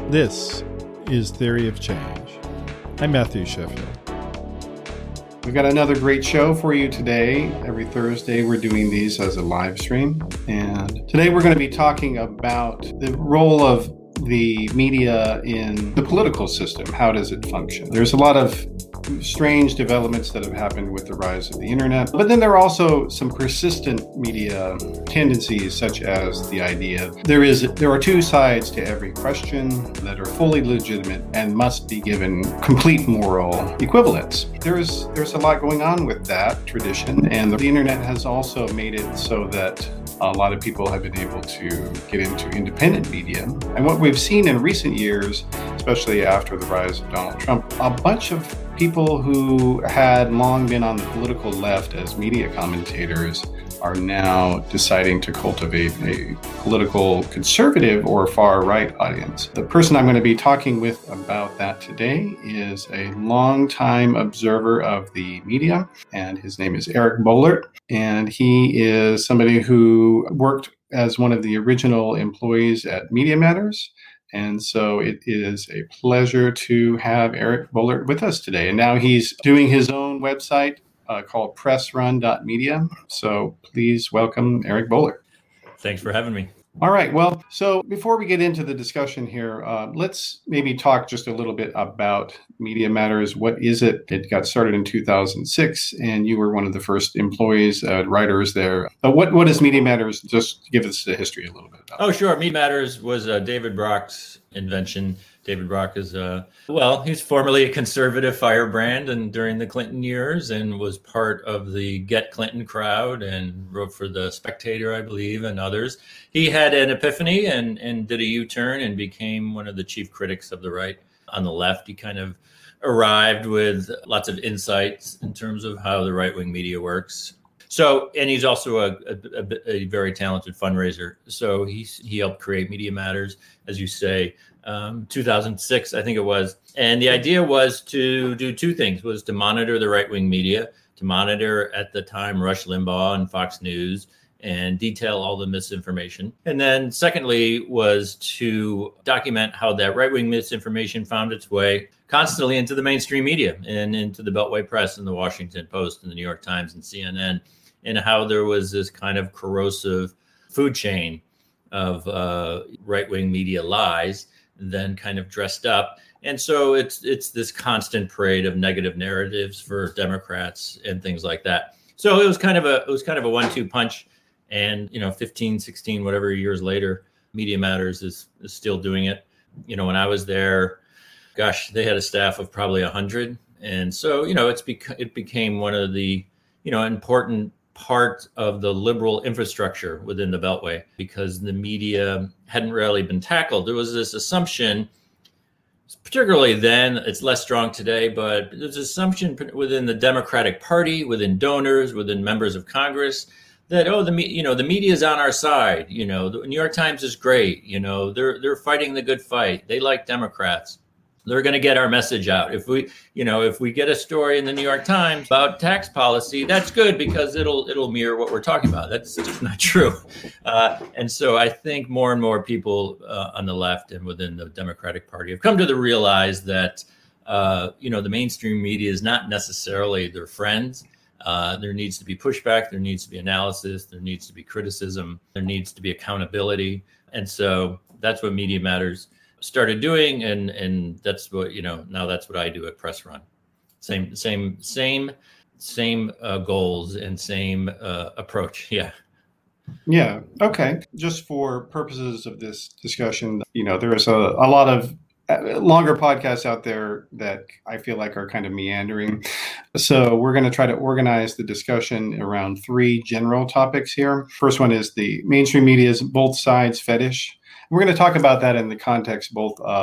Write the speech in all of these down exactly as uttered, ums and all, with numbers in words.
This is Theory of Change. I'm Matthew Sheffield. We've got another great show for you today. Every Thursday, we're doing these as a live stream. And today, we're going to be talking about the role of the media in the political system. How does it function? There's a lot of strange developments that have happened with the rise of the internet. But then there are also some persistent media tendencies, such as the idea there is there are two sides to every question that are fully legitimate and must be given complete moral equivalence. There's there's a lot going on with that tradition, and the internet has also made it so that a lot of people have been able to get into independent media. And what we've seen in recent years, especially after the rise of Donald Trump, a bunch of people who had long been on the political left as media commentators are now deciding to cultivate a political conservative or far-right audience. The person I'm going to be talking with about that today is a longtime observer of the media, and his name is Eric Boehlert, and he is somebody who worked as one of the original employees at Media Matters. And so it is a pleasure to have Eric Boehlert with us today. And now he's doing his own website uh, called press run dot media. So please welcome Eric Boehlert. Thanks for having me. All right. Well, so before we get into the discussion here, uh, let's maybe talk just a little bit about Media Matters. What is it? It got started in two thousand six, and you were one of the first employees, uh, writers there. But what, what is Media Matters? Just give us the history a little bit about it. Oh, sure. Media Matters was uh, David Brock's invention. David Brock is, uh, well, he's formerly a conservative firebrand and during the Clinton years, and was part of the Get Clinton crowd and wrote for The Spectator, I believe, and others. He had an epiphany and, and did a U-turn and became one of the chief critics of the right. On the left, he kind of arrived with lots of insights in terms of how the right-wing media works. So, and he's also a, a, a very talented fundraiser. So he's, he helped create Media Matters, as you say, um, two thousand six, I think it was. And the idea was to do two things, was to monitor the right-wing media, to monitor at the time Rush Limbaugh and Fox News, and detail all the misinformation. And then secondly was to document how that right-wing misinformation found its way constantly into the mainstream media and into the Beltway Press and the Washington Post and the New York Times and C N N, and how there was this kind of corrosive food chain of uh, right-wing media lies, then kind of dressed up. And so it's it's this constant parade of negative narratives for Democrats and things like that. So it was kind of a it was kind of a one-two punch. And, you know, fifteen, sixteen, whatever years later, Media Matters is, is still doing it. You know, when I was there, gosh, they had a staff of probably one hundred. And so, you know, it's bec- it became one of the, you know, important part of the liberal infrastructure within the Beltway, because the media hadn't really been tackled. There was this assumption, particularly then, it's less strong today, but there's an assumption within the Democratic Party, within donors, within members of Congress, that, oh, the you know the media is on our side. You know, the New York Times is great. You know, they're they're fighting the good fight. They like Democrats. They're going to get our message out. If we, you know, if we get a story in the New York Times about tax policy, that's good because it'll it'll mirror what we're talking about. That's just not true. Uh, and so I think more and more people uh, on the left and within the Democratic Party have come to the realize that uh, you know the mainstream media is not necessarily their friends. Uh, there needs to be pushback. There needs to be analysis. There needs to be criticism. There needs to be accountability. And so that's what Media Matters started doing. And, and that's what, you know, now that's what I do at Press Run. Same, same, same, same uh, goals and same uh, approach. Yeah. Yeah. Okay. Just for purposes of this discussion, you know, there is a, a lot of longer podcasts out there that I feel like are kind of meandering. So we're going to try to organize the discussion around three general topics here. First one is the mainstream media's both sides fetish. We're going to talk about that in the context both of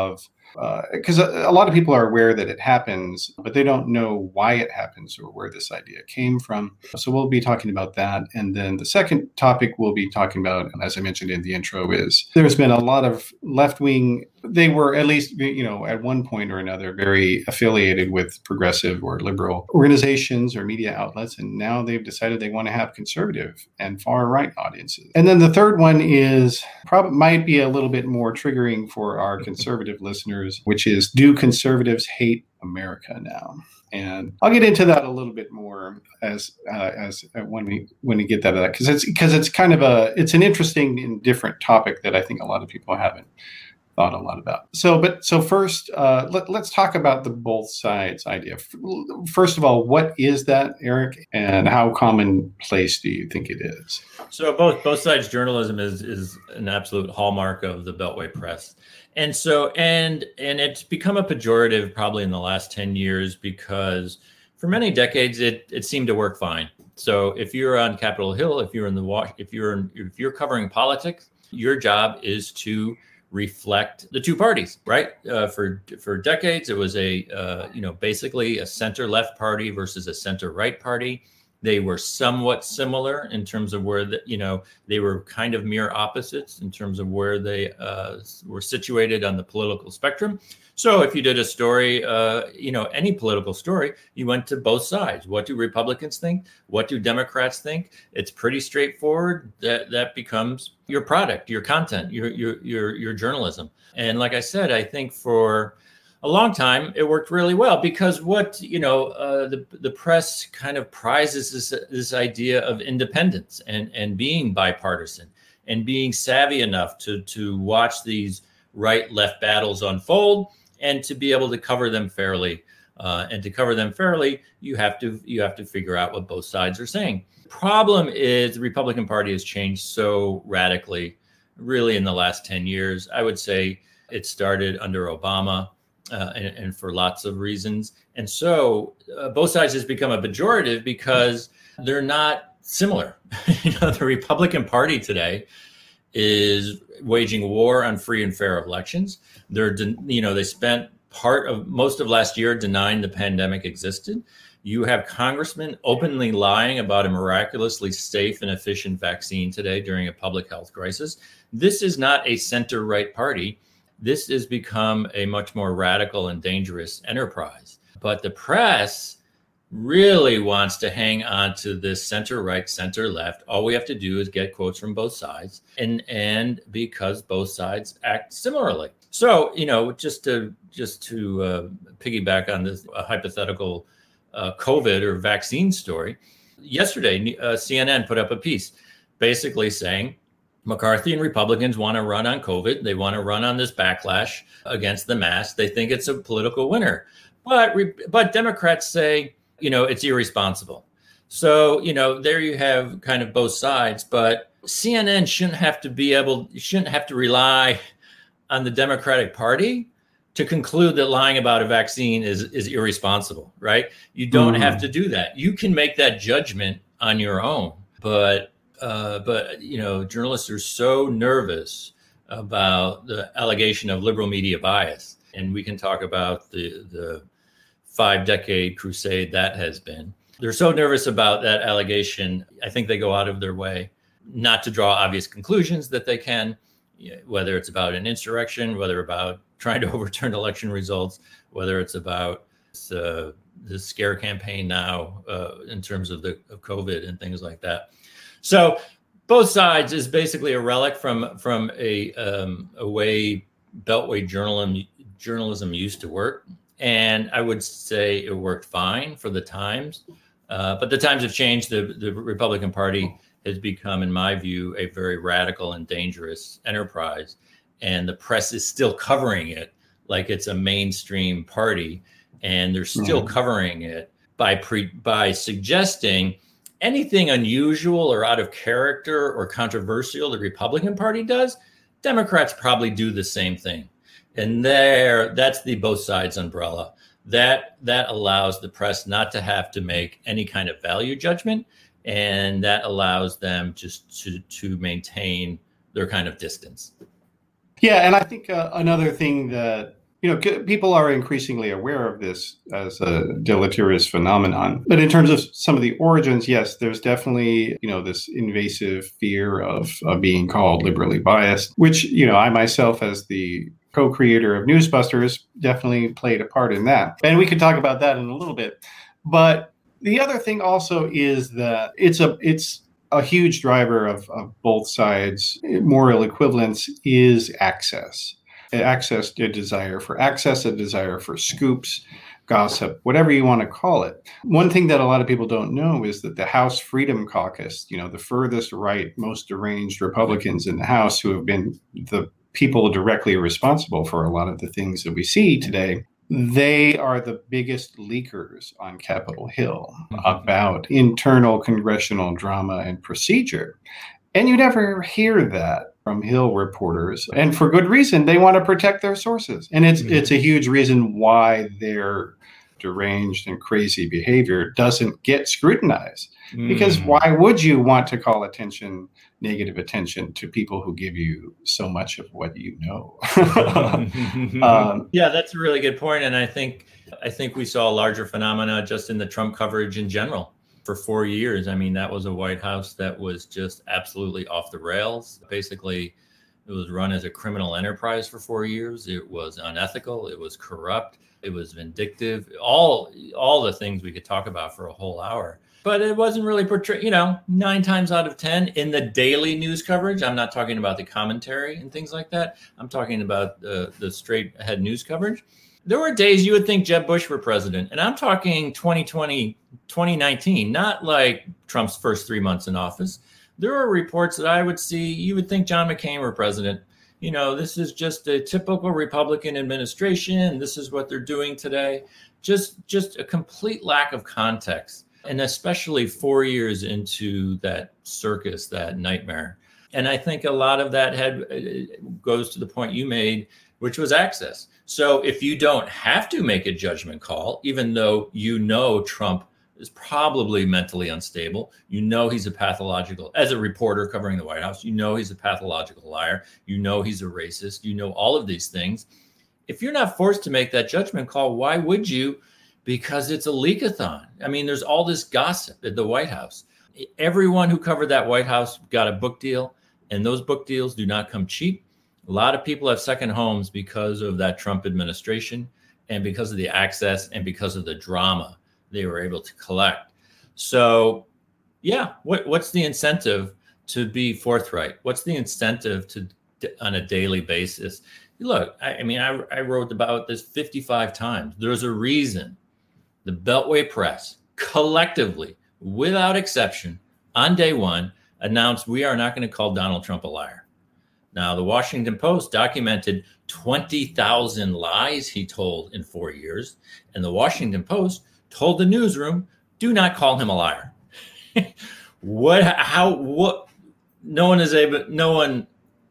Because uh, a, a lot of people are aware that it happens, but they don't know why it happens or where this idea came from. So we'll be talking about that. And then the second topic we'll be talking about, as I mentioned in the intro, is there's been a lot of left-wing, they were at least, you know, at one point or another, very affiliated with progressive or liberal organizations or media outlets. And now they've decided they want to have conservative and far-right audiences. And then the third one is probably might be a little bit more triggering for our conservative listeners, which is, do conservatives hate America now? And I'll get into that a little bit more as uh, as uh, when we when we get that because it's because it's kind of a it's an interesting and different topic that I think a lot of people haven't thought a lot about. So, but so first, uh, let, let's talk about the both sides idea. First of all, what is that, Eric, and how commonplace do you think it is? So, both both sides journalism is is an absolute hallmark of the Beltway press, and so and and it's become a pejorative probably in the last ten years because for many decades it it seemed to work fine. So, if you're on Capitol Hill, if you're in the if you're in, if you're covering politics, your job is to reflect the two parties, right? Uh, for for decades, it was a uh, you know basically a center left party versus a center right party. They were somewhat similar in terms of where the, you know they were kind of mere opposites in terms of where they uh, were situated on the political spectrum. So if you did a story, uh, you know, any political story, you went to both sides. What do Republicans think? What do Democrats think? It's pretty straightforward. That that becomes your product, your content, your your your your journalism. And like I said, I think for a long time it worked really well because what you know uh, the the press kind of prizes this this idea of independence and and being bipartisan and being savvy enough to to watch these right left battles unfold and to be able to cover them fairly. Uh, and to cover them fairly, you have to you have to figure out what both sides are saying. Problem is the Republican Party has changed so radically, really in the last ten years. I would say it started under Obama uh, and, and for lots of reasons. And so uh, both sides has become a pejorative because they're not similar. You know, the Republican Party today is waging war on free and fair elections. They're, you know, they spent part of most of last year denying the pandemic existed. You have congressmen openly lying about a miraculously safe and efficient vaccine today during a public health crisis. This is not a center-right party. This has become a much more radical and dangerous enterprise. But the press really wants to hang on to this center right, center left. All we have to do is get quotes from both sides, and and because both sides act similarly. So, you know, just to just to uh, piggyback on this uh, hypothetical uh, COVID or vaccine story, yesterday uh, C N N put up a piece basically saying McCarthy and Republicans want to run on COVID. They want to run on this backlash against the mask. They think it's a political winner, but but Democrats say, you know, it's irresponsible. So, you know, there you have kind of both sides, but C N N shouldn't have to be able, shouldn't have to rely on the Democratic Party to conclude that lying about a vaccine is, is irresponsible, right? You don't mm. have to do that. You can make that judgment on your own, but, uh, but, you know, journalists are so nervous about the allegation of liberal media bias. And we can talk about the, the, five-decade crusade that has been. They're so nervous about that allegation. I think they go out of their way not to draw obvious conclusions that they can, whether it's about an insurrection, whether about trying to overturn election results, whether it's about uh, the scare campaign now uh, in terms of the of COVID and things like that. So both sides is basically a relic from from a um, a way Beltway journalism journalism used to work. And I would say it worked fine for the times, uh, but the times have changed. The, the Republican Party has become, in my view, a very radical and dangerous enterprise. And the press is still covering it like it's a mainstream party. And they're still mm-hmm. covering it by pre, by suggesting anything unusual or out of character or controversial the Republican Party does, Democrats probably do the same thing. And there, that's the both sides umbrella. That that allows the press not to have to make any kind of value judgment, and that allows them just to to maintain their kind of distance. Yeah, and I think uh, another thing that you know, c- people are increasingly aware of this as a deleterious phenomenon. But in terms of some of the origins, yes, there's definitely, you know, this invasive fear of, of being called liberally biased, which, you know, I myself, as the co-creator of Newsbusters, definitely played a part in that. And we could talk about that in a little bit. But the other thing also is that it's a it's a huge driver of, of both sides' moral equivalence is access. Access, a desire for access, a desire for scoops, gossip, whatever you want to call it. One thing that a lot of people don't know is that the House Freedom Caucus, you know, the furthest right, most deranged Republicans in the House who have been the people directly responsible for a lot of the things that we see today, they are the biggest leakers on Capitol Hill about internal congressional drama and procedure. And you never hear that from Hill reporters. And for good reason. They want to protect their sources. And it's mm-hmm. it's a huge reason why their deranged and crazy behavior doesn't get scrutinized. Mm. Because why would you want to call attention, negative attention, to people who give you so much of what you know? um, yeah, that's a really good point. And I think I think we saw a larger phenomena just in the Trump coverage in general. For four years, I mean, that was a White House that was just absolutely off the rails. Basically, it was run as a criminal enterprise for four years. It was unethical. It was corrupt. It was vindictive. All, all the things we could talk about for a whole hour. But it wasn't really portrayed, you know, nine times out of ten in the daily news coverage. I'm not talking about the commentary and things like that. I'm talking about the, the straight ahead news coverage. There were days you would think Jeb Bush were president, and I'm talking twenty twenty, twenty nineteen, not like Trump's first three months in office. There were reports that I would see, you would think John McCain were president. You know, this is just a typical Republican administration. This is what they're doing today. Just, just a complete lack of context, and especially four years into that circus, that nightmare. And I think a lot of that had goes to the point you made, which was access. So if you don't have to make a judgment call, even though you know Trump is probably mentally unstable, you know he's a pathological, as a reporter covering the White House, you know he's a pathological liar, you know he's a racist, you know all of these things. If you're not forced to make that judgment call, why would you? Because it's a leakathon. I mean, there's all this gossip at the White House. Everyone who covered that White House got a book deal, and those book deals do not come cheap. A lot of people have second homes because of that Trump administration and because of the access and because of the drama they were able to collect. So, yeah, what, what's the incentive to be forthright? What's the incentive to, on a daily basis? Look, I, I mean, I, I wrote about this fifty-five times. There's a reason the Beltway press collectively, without exception, on day one, announced we are not going to call Donald Trump a liar. Now, the Washington Post documented twenty thousand lies he told in four years. And the Washington Post told the newsroom, do not call him a liar. what, how, what, no one is able, no one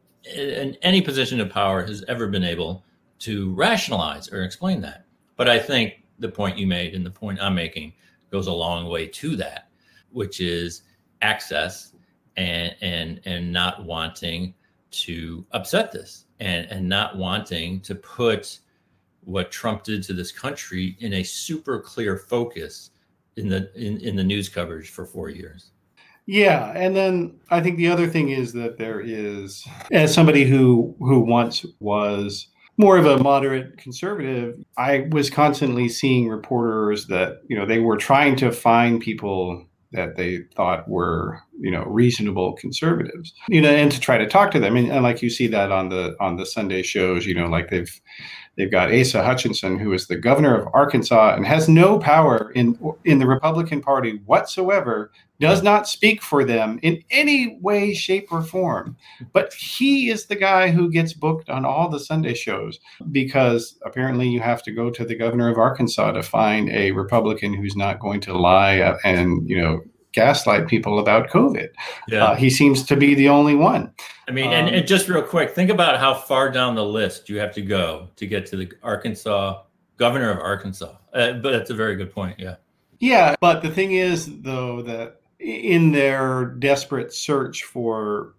in any position of power has ever been able to rationalize or explain that. But I think the point you made and the point I'm making goes a long way to that, which is access and, and, and not wanting to upset this and, and not wanting to put what Trump did to this country in a super clear focus in the in, in the news coverage for four years. Yeah. And then I think the other thing is that there is, as somebody who who once was more of a moderate conservative, I was constantly seeing reporters that, you know, they were trying to find people that they thought were, you know, reasonable conservatives, you know, and to try to talk to them. And, and like you see that on the on the Sunday shows, you know, like they've they've got Asa Hutchinson, who is the governor of Arkansas and has no power in in the Republican Party whatsoever, does not speak for them in any way, shape, or form. But he is the guy who gets booked on all the Sunday shows because apparently you have to go to the governor of Arkansas to find a Republican who's not going to lie and, you know, gaslight people about COVID. Yeah. Uh, he seems to be the only one. I mean, um, and, and just real quick, think about how far down the list you have to go to get to the Arkansas governor of Arkansas. Uh, but that's a very good point. Yeah. Yeah. But the thing is, though, that in their desperate search for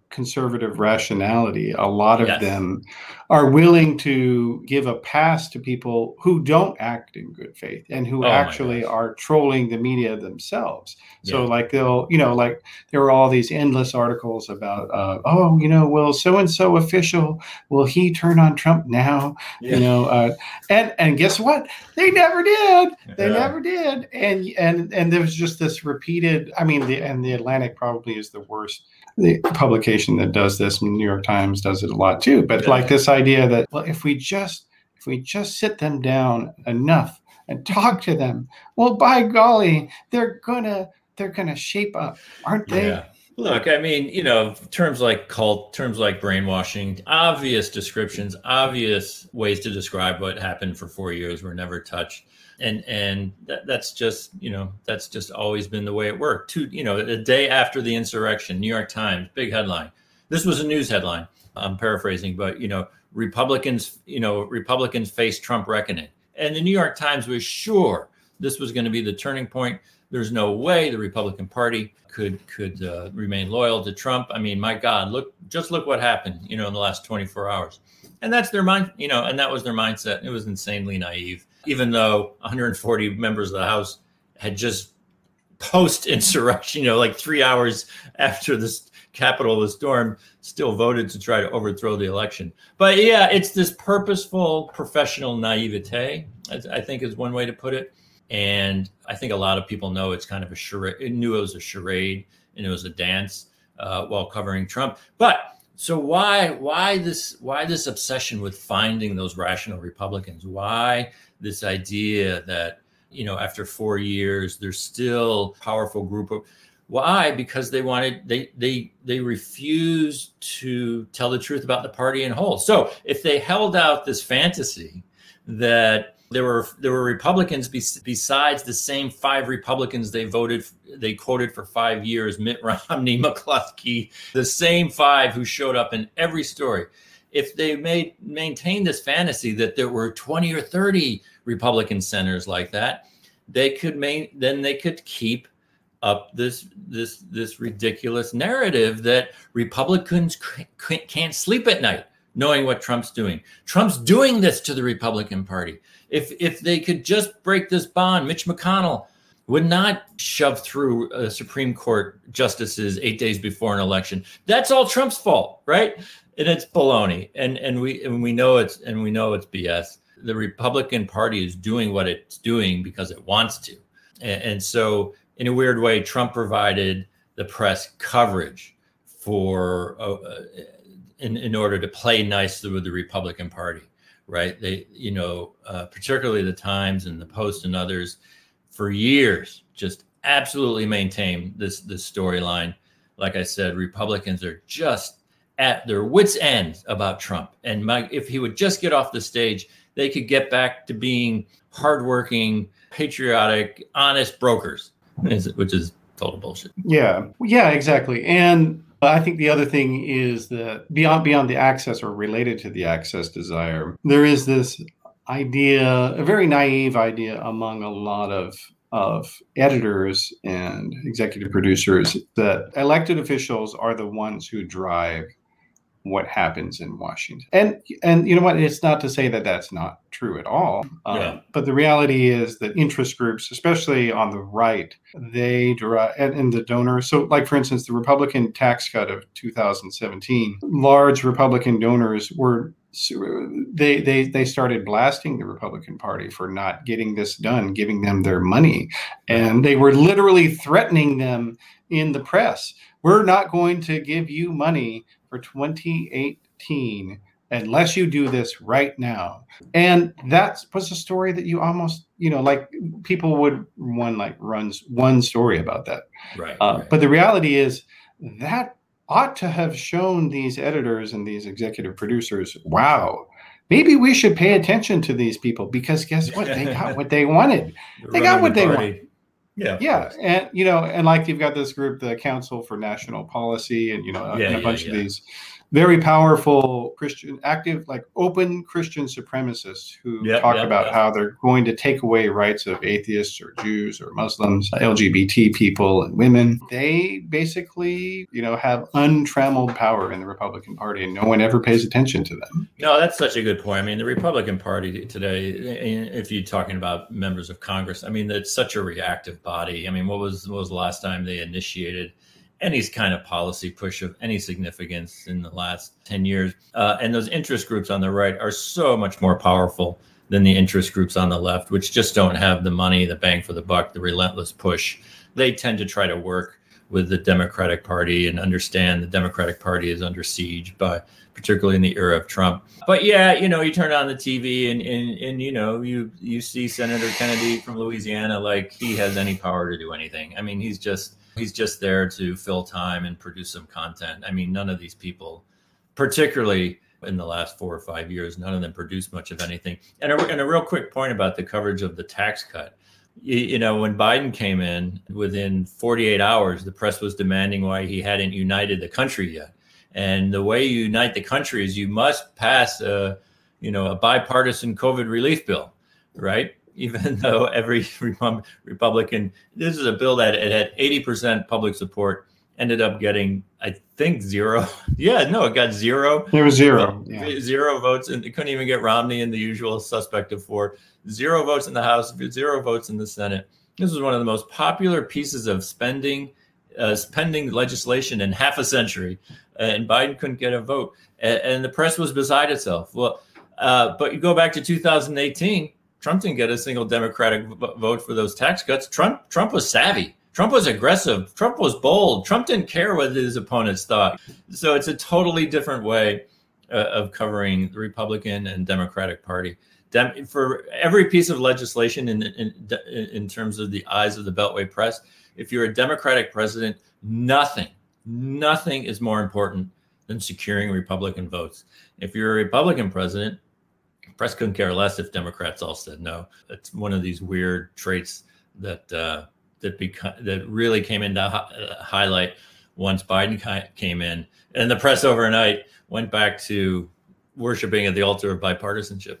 conservative rationality. A lot of Yes. them are willing to give a pass to people who don't act in good faith and who Oh, my actually gosh. are trolling the media themselves. So Yeah. like they'll, you know, like there were all these endless articles about, uh, oh, you know, will so-and-so official, will he turn on Trump now? Yeah. You know, uh, and, and guess what? They never did. They Yeah. never did. And, and, and there was just this repeated, I mean, the, and the Atlantic probably is the worst the publication that does this. New York Times does it a lot too. But Yeah. like this idea that, well, if we just if we just sit them down enough and talk to them, well, by golly, they're gonna they're gonna shape up, aren't they? Yeah. Look, I mean, you know, terms like cult, terms like brainwashing, obvious descriptions, obvious ways to describe what happened for four years were never touched. And and that, that's just, you know, that's just always been the way it worked. Two, you know, the day after the insurrection, New York Times, big headline. This was a news headline. I'm paraphrasing, but, you know, Republicans, you know, Republicans face Trump reckoning. And the New York Times was sure this was going to be the turning point. There's no way the Republican Party could could uh, remain loyal to Trump. I mean, my God, look, just look what happened, you know, in the last twenty-four hours. And that's their mind, you know, and that was their mindset. It was insanely naive, even though one hundred forty members of the House had just post-insurrection, you know, like three hours after this Capitol was stormed, still voted to try to overthrow the election. But yeah, it's this purposeful professional naivete, I think is one way to put it. And I think a lot of people know it's kind of a charade. It knew it was a charade and it was a dance uh, while covering Trump. But so why why this why this obsession with finding those rational Republicans? Why this idea that, you know, after four years there's still a powerful group of why? Because they wanted they they they refused to tell the truth about the party in whole. So if they held out this fantasy that There were there were Republicans be, besides the same five Republicans they voted they quoted for five years, Mitt Romney, McCloskey, the same five who showed up in every story. If they made maintained this fantasy that there were twenty or thirty Republican senators like that, they could main then they could keep up this this this ridiculous narrative that Republicans can't sleep at night knowing what Trump's doing. Trump's doing this to the Republican Party. If if they could just break this bond, Mitch McConnell would not shove through uh, Supreme Court justices eight days before an election. That's all Trump's fault, right? And it's baloney. And and we and we know it's and we know it's B S. The Republican Party is doing what it's doing because it wants to. And, and so, in a weird way, Trump provided the press coverage for uh, in in order to play nice with the Republican Party. Right. They, you know, uh, particularly the Times and the Post and others for years just absolutely maintain this this storyline. Like I said, Republicans are just at their wits' end about Trump. And Mike, if he would just get off the stage, they could get back to being hardworking, patriotic, honest brokers, which is total bullshit. Yeah. Yeah, exactly. And I think the other thing is that beyond beyond the access or related to the access desire, there is this idea, a very naive idea among a lot of of editors and executive producers that elected officials are the ones who drive what happens in Washington. And and you know what? It's not to say that that's not true at all. Um, Yeah. But the reality is that interest groups, especially on the right, they drive, and, and the donors. So like, for instance, the Republican tax cut of two thousand seventeen, large Republican donors were, they, they, they started blasting the Republican Party for not getting this done, giving them their money. And they were literally threatening them in the press. We're not going to give you money for twenty eighteen unless you do this right now. And that was a story that you almost, you know, like people would one like runs one story about that. Right, Uh, right. But the reality is that ought to have shown these editors and these executive producers, wow, maybe we should pay attention to these people because guess what? They got what they wanted. They got Running what the they party. wanted. Yeah. of Yeah, course. and you know, and like you've got this group, the Council for National Policy, and you know, Yeah, and a yeah, bunch yeah. of these very powerful Christian, active, like open Christian supremacists who Yep, talk yep, about yep. how they're going to take away rights of atheists or Jews or Muslims, L G B T people and women. They basically, you know, have untrammeled power in the Republican Party, and no one ever pays attention to them. No, that's such a good point. I mean, the Republican Party today, if you're talking about members of Congress, I mean, it's such a reactive body. I mean, what was what was the last time they initiated any kind of policy push of any significance in the last ten years? Uh, and those interest groups on the right are so much more powerful than the interest groups on the left, which just don't have the money, the bang for the buck, the relentless push. They tend to try to work with the Democratic Party and understand the Democratic Party is under siege, by particularly in the era of Trump. But yeah, you know, you turn on the T V and, and, and you know, you, you see Senator Kennedy from Louisiana, like he has any power to do anything. I mean, he's just, He's just there to fill time and produce some content. I mean, none of these people, particularly in the last four or five years, none of them produce much of anything. And a, and a real quick point about the coverage of the tax cut. You, you know, when Biden came in, within forty-eight hours, the press was demanding why he hadn't united the country yet. And the way you unite the country is you must pass a, you know, a bipartisan COVID relief bill, right? Even though every Republican, this is a bill that it had eighty percent public support, ended up getting, I think, zero. Yeah, no, it got zero. There was zero. Uh, yeah. Zero votes. And it couldn't even get Romney and the usual suspect of four. Zero votes in the House, zero votes in the Senate. This was one of the most popular pieces of spending, uh, spending legislation in half a century. And Biden couldn't get a vote. And, and the press was beside itself. Well, uh, but you go back to two thousand eighteen, Trump didn't get a single Democratic vote for those tax cuts. Trump Trump was savvy. Trump was aggressive. Trump was bold. Trump didn't care what his opponents thought. So it's a totally different way uh, of covering the Republican and Democratic Party. Dem- for every piece of legislation in, in in terms of the eyes of the Beltway press, if you're a Democratic president, nothing, nothing is more important than securing Republican votes. If you're a Republican president, press couldn't care less if Democrats all said no. It's one of these weird traits that uh, that beca- that really came into hi- highlight once Biden ki- came in, and the press overnight went back to worshiping at the altar of bipartisanship.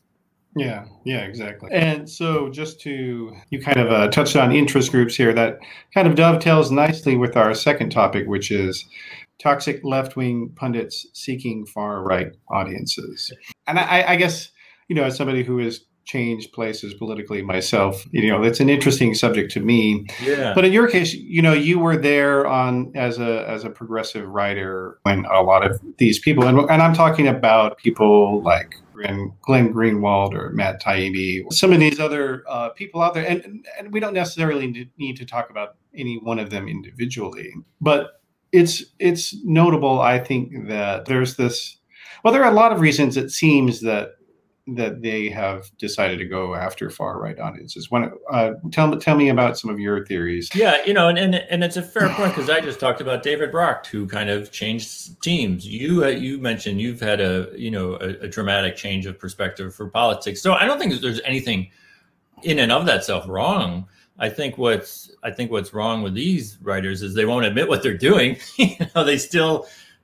Yeah, yeah, exactly. And so just to, you kind of uh, touched on interest groups here, that kind of dovetails nicely with our second topic, which is toxic left-wing pundits seeking far-right audiences. And I, I guess, you know, as somebody who has changed places politically myself, you know, it's an interesting subject to me. Yeah. But in your case, you know, you were there on as a as a progressive writer when a lot of these people, and, and I'm talking about people like Glenn, Glenn Greenwald or Matt Taibbi, some of these other uh, people out there, and, and we don't necessarily need to talk about any one of them individually, but it's it's notable, I think, that there's this, well, there are a lot of reasons it seems that that they have decided to go after far-right audiences. When, uh, tell, tell me about some of your theories. Yeah, you know, and and, and it's a fair point, because I just talked about David Brock, who kind of changed teams. You uh, you mentioned you've had a, you know, a, a dramatic change of perspective for politics. So I don't think there's anything in and of that self wrong. I think what's I think what's wrong with these writers is they won't admit what they're doing. You know, they still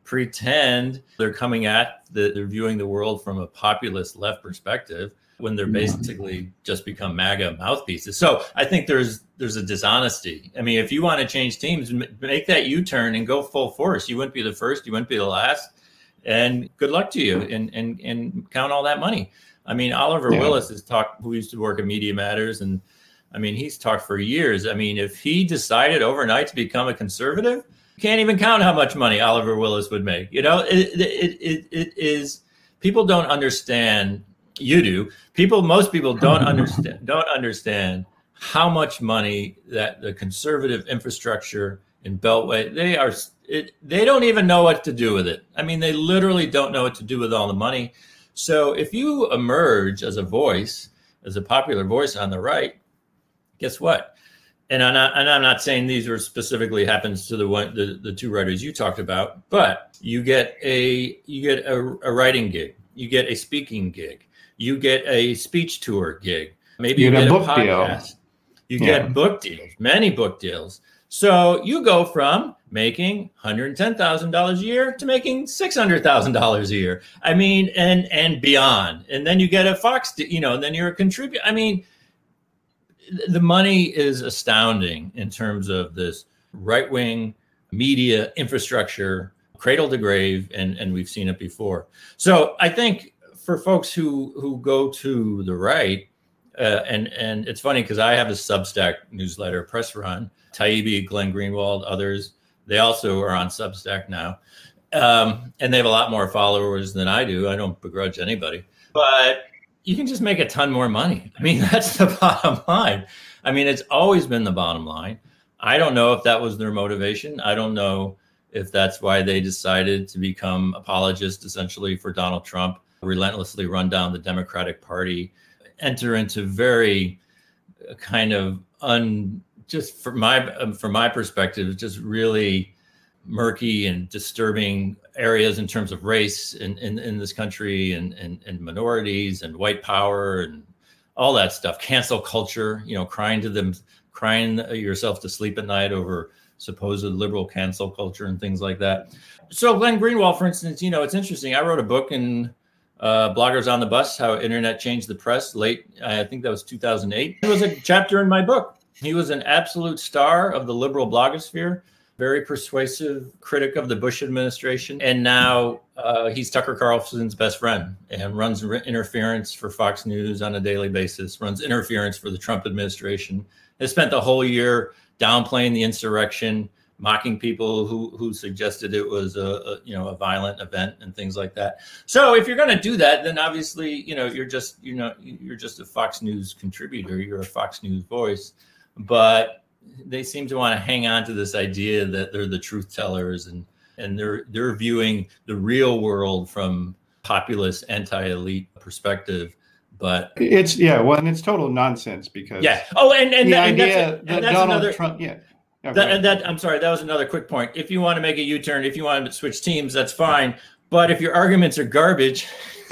pretend they're coming at the, they're viewing the world from a populist left perspective when they're basically just become MAGA mouthpieces. So I think there's there's a dishonesty. I mean, if you want to change teams, make that U-turn and go full force. You wouldn't be the first, you wouldn't be the last, and good luck to you, and and and count all that money. I mean, Oliver yeah. Willis has talked, who used to work at Media Matters, and I mean, he's talked for years. I mean, if he decided overnight to become a conservative, you can't even count how much money Oliver Willis would make. You know, it, it, it, it is, people don't understand, you do, people, most people don't understand, don't understand how much money that the conservative infrastructure in Beltway, they are, it, they don't even know what to do with it. I mean, they literally don't know what to do with all the money. So if you emerge as a voice, as a popular voice on the right, guess what? And I'm not, and I'm not saying these are specifically happens to the one, the, the two writers you talked about, but you get a you get a, a writing gig, you get a speaking gig, you get a speech tour gig, maybe you, you get, get a, a podcast, deal. you yeah. get book deals, many book deals. So you go from making one hundred ten thousand dollars a year to making six hundred thousand dollars a year. I mean, and and beyond. And then you get a Fox, you know, and then you're a contributor. I mean, the money is astounding in terms of this right-wing media infrastructure, cradle to grave, and, and we've seen it before. So I think for folks who who go to the right, uh, and and it's funny because I have a Substack newsletter, Press Run, Taibbi, Glenn Greenwald, others, they also are on Substack now. Um, and they have a lot more followers than I do. I don't begrudge anybody. But you can just make a ton more money. I mean, that's the bottom line. I mean, it's always been the bottom line. I don't know if that was their motivation. I don't know if that's why they decided to become apologists essentially for Donald Trump, relentlessly run down the Democratic Party, enter into very kind of un, just from my from my perspective, just really murky and disturbing areas in terms of race in, in, in this country and, and, and minorities and white power and all that stuff, cancel culture, you know, crying to them, crying yourself to sleep at night over supposed liberal cancel culture and things like that. So Glenn Greenwald, for instance, you know, it's interesting. I wrote a book in uh, Bloggers on the Bus, How Internet Changed the Press, late, I think that was two thousand eight. It was a chapter in my book. He was an absolute star of the liberal blogosphere, very persuasive critic of the Bush administration. And now uh, he's Tucker Carlson's best friend and runs re- interference for Fox News on a daily basis, runs interference for the Trump administration, has spent the whole year downplaying the insurrection, mocking people who who suggested it was a, a you know a violent event and things like that. So if you're going to do that, then obviously you know you're just you know you're just a Fox News contributor, you're a Fox News voice. But they seem to want to hang on to this idea that they're the truth tellers and and they're they're viewing the real world from populist anti-elite perspective. But it's yeah, well, and it's total nonsense because yeah. Oh, and and, the that, and idea that's, a, that and that's Donald another, Trump, yeah. No, that, and that I'm sorry, that was another quick point. If you want to make a U-turn, if you want to switch teams, that's fine. But if your arguments are garbage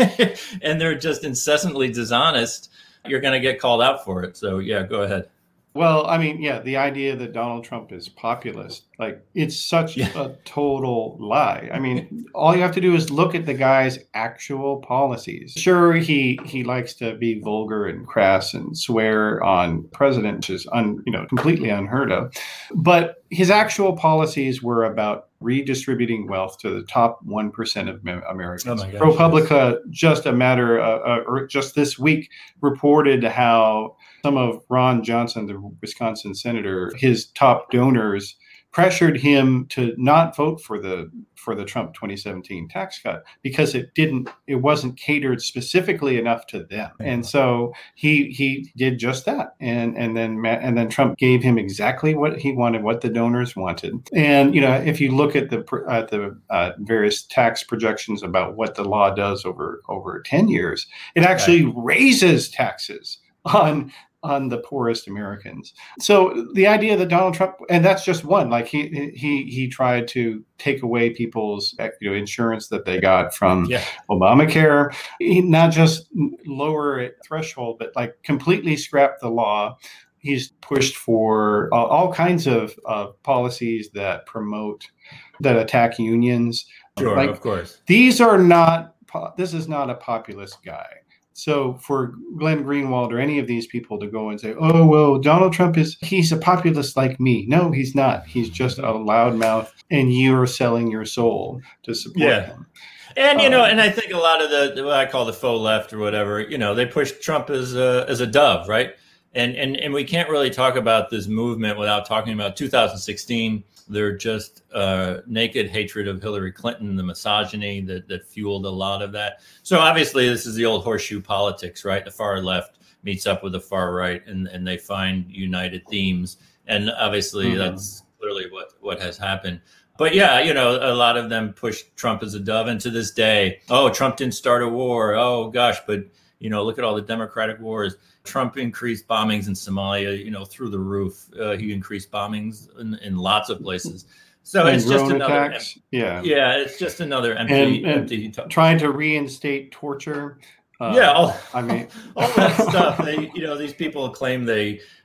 and they're just incessantly dishonest, you're going to get called out for it. So yeah, go ahead. Well, I mean, yeah, the idea that Donald Trump is populist, like it's such yeah. a total lie. I mean, all you have to do is look at the guy's actual policies. Sure, he he likes to be vulgar and crass and swear on president, which is un, you know completely unheard of. But his actual policies were about redistributing wealth to the top one percent of Americans. Oh my gosh, ProPublica, just a matter, uh, uh, or just this week, reported how some of Ron Johnson, the Wisconsin senator, his top donors pressured him to not vote for the for the Trump twenty seventeen tax cut because it didn't it wasn't catered specifically enough to them. And so he he did just that. And and then and then Trump gave him exactly what he wanted, what the donors wanted. And you know, if you look at the at the uh, various tax projections about what the law does over over ten years, it actually right. raises taxes on on the poorest Americans. So the idea that Donald Trump, and that's just one, like he he he tried to take away people's you know insurance that they got from yeah. Obamacare, he not just lower it threshold, but like completely scrap the law. He's pushed for uh, all kinds of uh, policies that promote, that attack unions. Sure, like, of course. These are not, this is not a populist guy. So for Glenn Greenwald or any of these people to go and say, oh, well, Donald Trump is, he's a populist like me. No, he's not. He's just a loudmouth and you're selling your soul to support yeah. him. And, you um, know, and I think a lot of the, what I call the faux left or whatever, you know, they push Trump as a, as a dove, right? And, and, and we can't really talk about this movement without talking about two thousand sixteen. They're just uh, naked hatred of Hillary Clinton, the misogyny that, that fueled a lot of that. So obviously, this is the old horseshoe politics, right? The far left meets up with the far right, and, and they find united themes. And obviously, mm-hmm. that's clearly what, what has happened. But yeah, you know, a lot of them push Trump as a dove. And to this day, oh, Trump didn't start a war. Oh, gosh, but, you know, look at all the Democratic wars. Trump increased bombings in Somalia, you know, through the roof. Uh, he increased bombings in, in lots of places. So and it's just another, attacks. yeah, yeah, it's just another empty, and, and empty. T- trying to reinstate torture. Uh, yeah, all, I mean, all that stuff. They, you know, these people claim they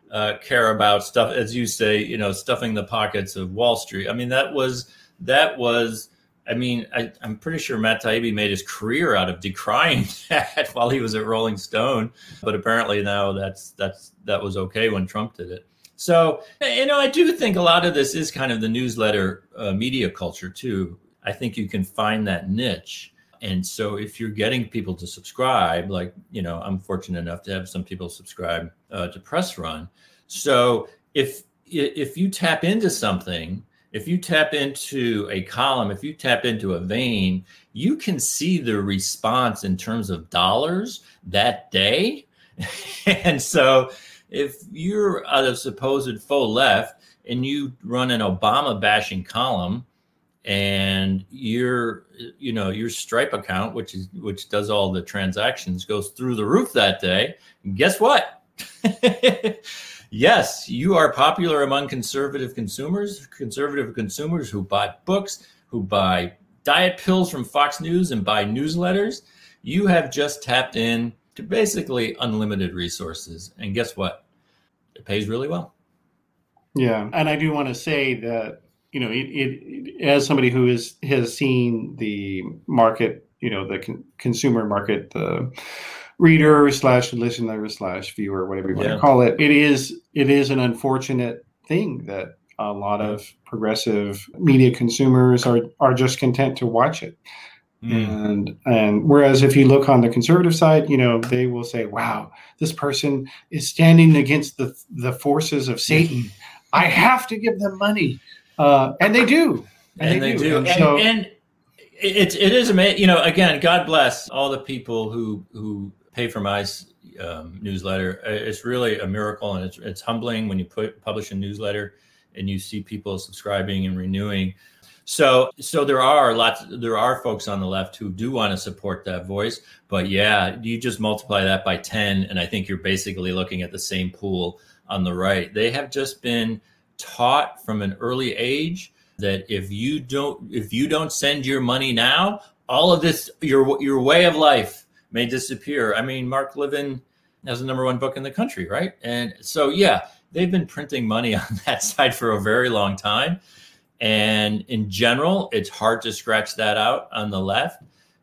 uh, care about stuff, as you say, you know, stuffing the pockets of Wall Street. I mean, that was that was. I mean, I, I'm pretty sure Matt Taibbi made his career out of decrying that while he was at Rolling Stone, but apparently now that's that's that was okay when Trump did it. So, you know, I do think a lot of this is kind of the newsletter uh, media culture too. I think you can find that niche. And so if you're getting people to subscribe, like, you know, I'm fortunate enough to have some people subscribe uh, to Press Run. So if if you tap into something, if you tap into a column, if you tap into a vein, you can see the response in terms of dollars that day. And so if you're a supposed faux left and you run an Obama bashing column and your, you know, your Stripe account, which is, which does all the transactions, goes through the roof that day, guess what? Yes, you are popular among conservative consumers, conservative consumers who buy books, who buy diet pills from Fox News and buy newsletters. You have just tapped in to basically unlimited resources. And guess what? It pays really well. Yeah. And I do want to say that, you know, it, it as somebody who is, has seen the market, you know, the con- consumer market, the reader slash listener slash viewer, whatever you want Yeah. to call it, it is it is an unfortunate thing that a lot of progressive media consumers are are just content to watch it. Mm. And and whereas if you look on the conservative side, you know, they will say, wow, this person is standing against the the forces of Satan. I have to give them money. Uh, and they do. And, and they, they do. do. And, and, so, and it, it is amazing. You know, again, God bless all the people who who pay for my um, newsletter. It's really a miracle, and it's it's humbling when you put publish a newsletter and you see people subscribing and renewing. So so there are lots there are folks on the left who do want to support that voice, but yeah, you just multiply that by ten, and I think you're basically looking at the same pool on the right. They have just been taught from an early age that if you don't if you don't send your money now, all of this your your way of life may disappear. I mean, Mark Levin has the number one book in the country, right? And so, yeah, they've been printing money on that side for a very long time. And in general, it's hard to scratch that out on the left.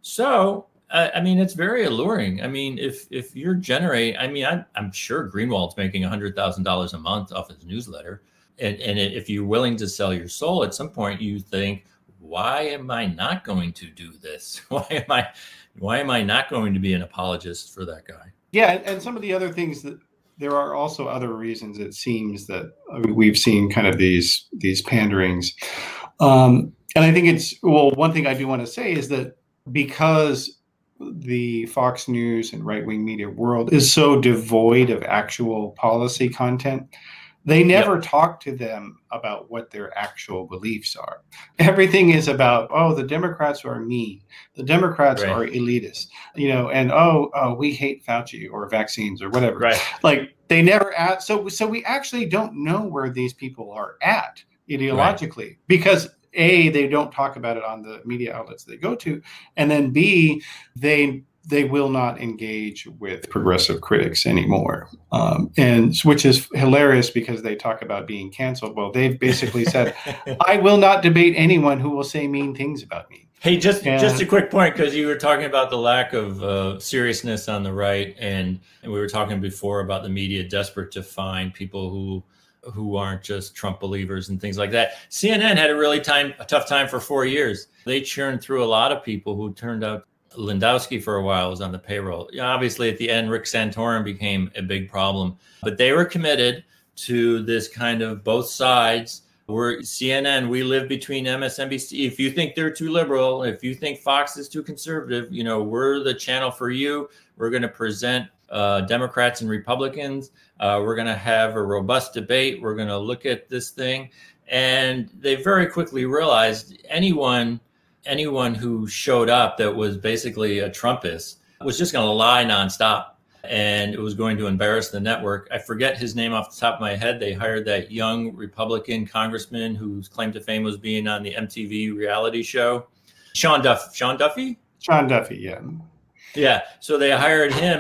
So, I, I mean, it's very alluring. I mean, if if you're generating, I mean, I'm, I'm sure Greenwald's making one hundred thousand dollars a month off his newsletter. And, and if you're willing to sell your soul, at some point you think, why am I not going to do this? Why am I why am I not going to be an apologist for that guy? Yeah, and some of the other things that there are also other reasons it seems that we've seen kind of these these panderings. Um, and I think it's, well, one thing I do want to say is that because the Fox News and right-wing media world is so devoid of actual policy content, they never yep. talk to them about what their actual beliefs are. Everything is about, oh, the Democrats are mean. The Democrats right. are elitist, you know, and, oh, oh, we hate Fauci or vaccines or whatever. Right. Like they never ask. So, so we actually don't know where these people are at ideologically right. because A, they don't talk about it on the media outlets they go to. And then B, they they will not engage with progressive critics anymore. Um, and which is hilarious because they talk about being canceled. Well, they've basically said, I will not debate anyone who will say mean things about me. Hey, just and, just a quick point, because you were talking about the lack of uh, seriousness on the right. And, and we were talking before about the media desperate to find people who who aren't just Trump believers and things like that. C N N had a really time a tough time for four years. They churned through a lot of people who turned out. Lewandowski for a while was on the payroll. Obviously, at the end, Rick Santorum became a big problem. But they were committed to this kind of both sides. We're C N N, we live between M S N B C. If you think they're too liberal, if you think Fox is too conservative, you know, we're the channel for you. We're going to present uh, Democrats and Republicans. Uh, we're going to have a robust debate. We're going to look at this thing. And they very quickly realized anyone anyone who showed up that was basically a Trumpist was just going to lie nonstop, and it was going to embarrass the network. I forget his name off the top of my head. They hired that young Republican congressman whose claim to fame was being on the M T V reality show. Sean Duff, Sean Duffy? Sean Duffy, yeah. Yeah. So they hired him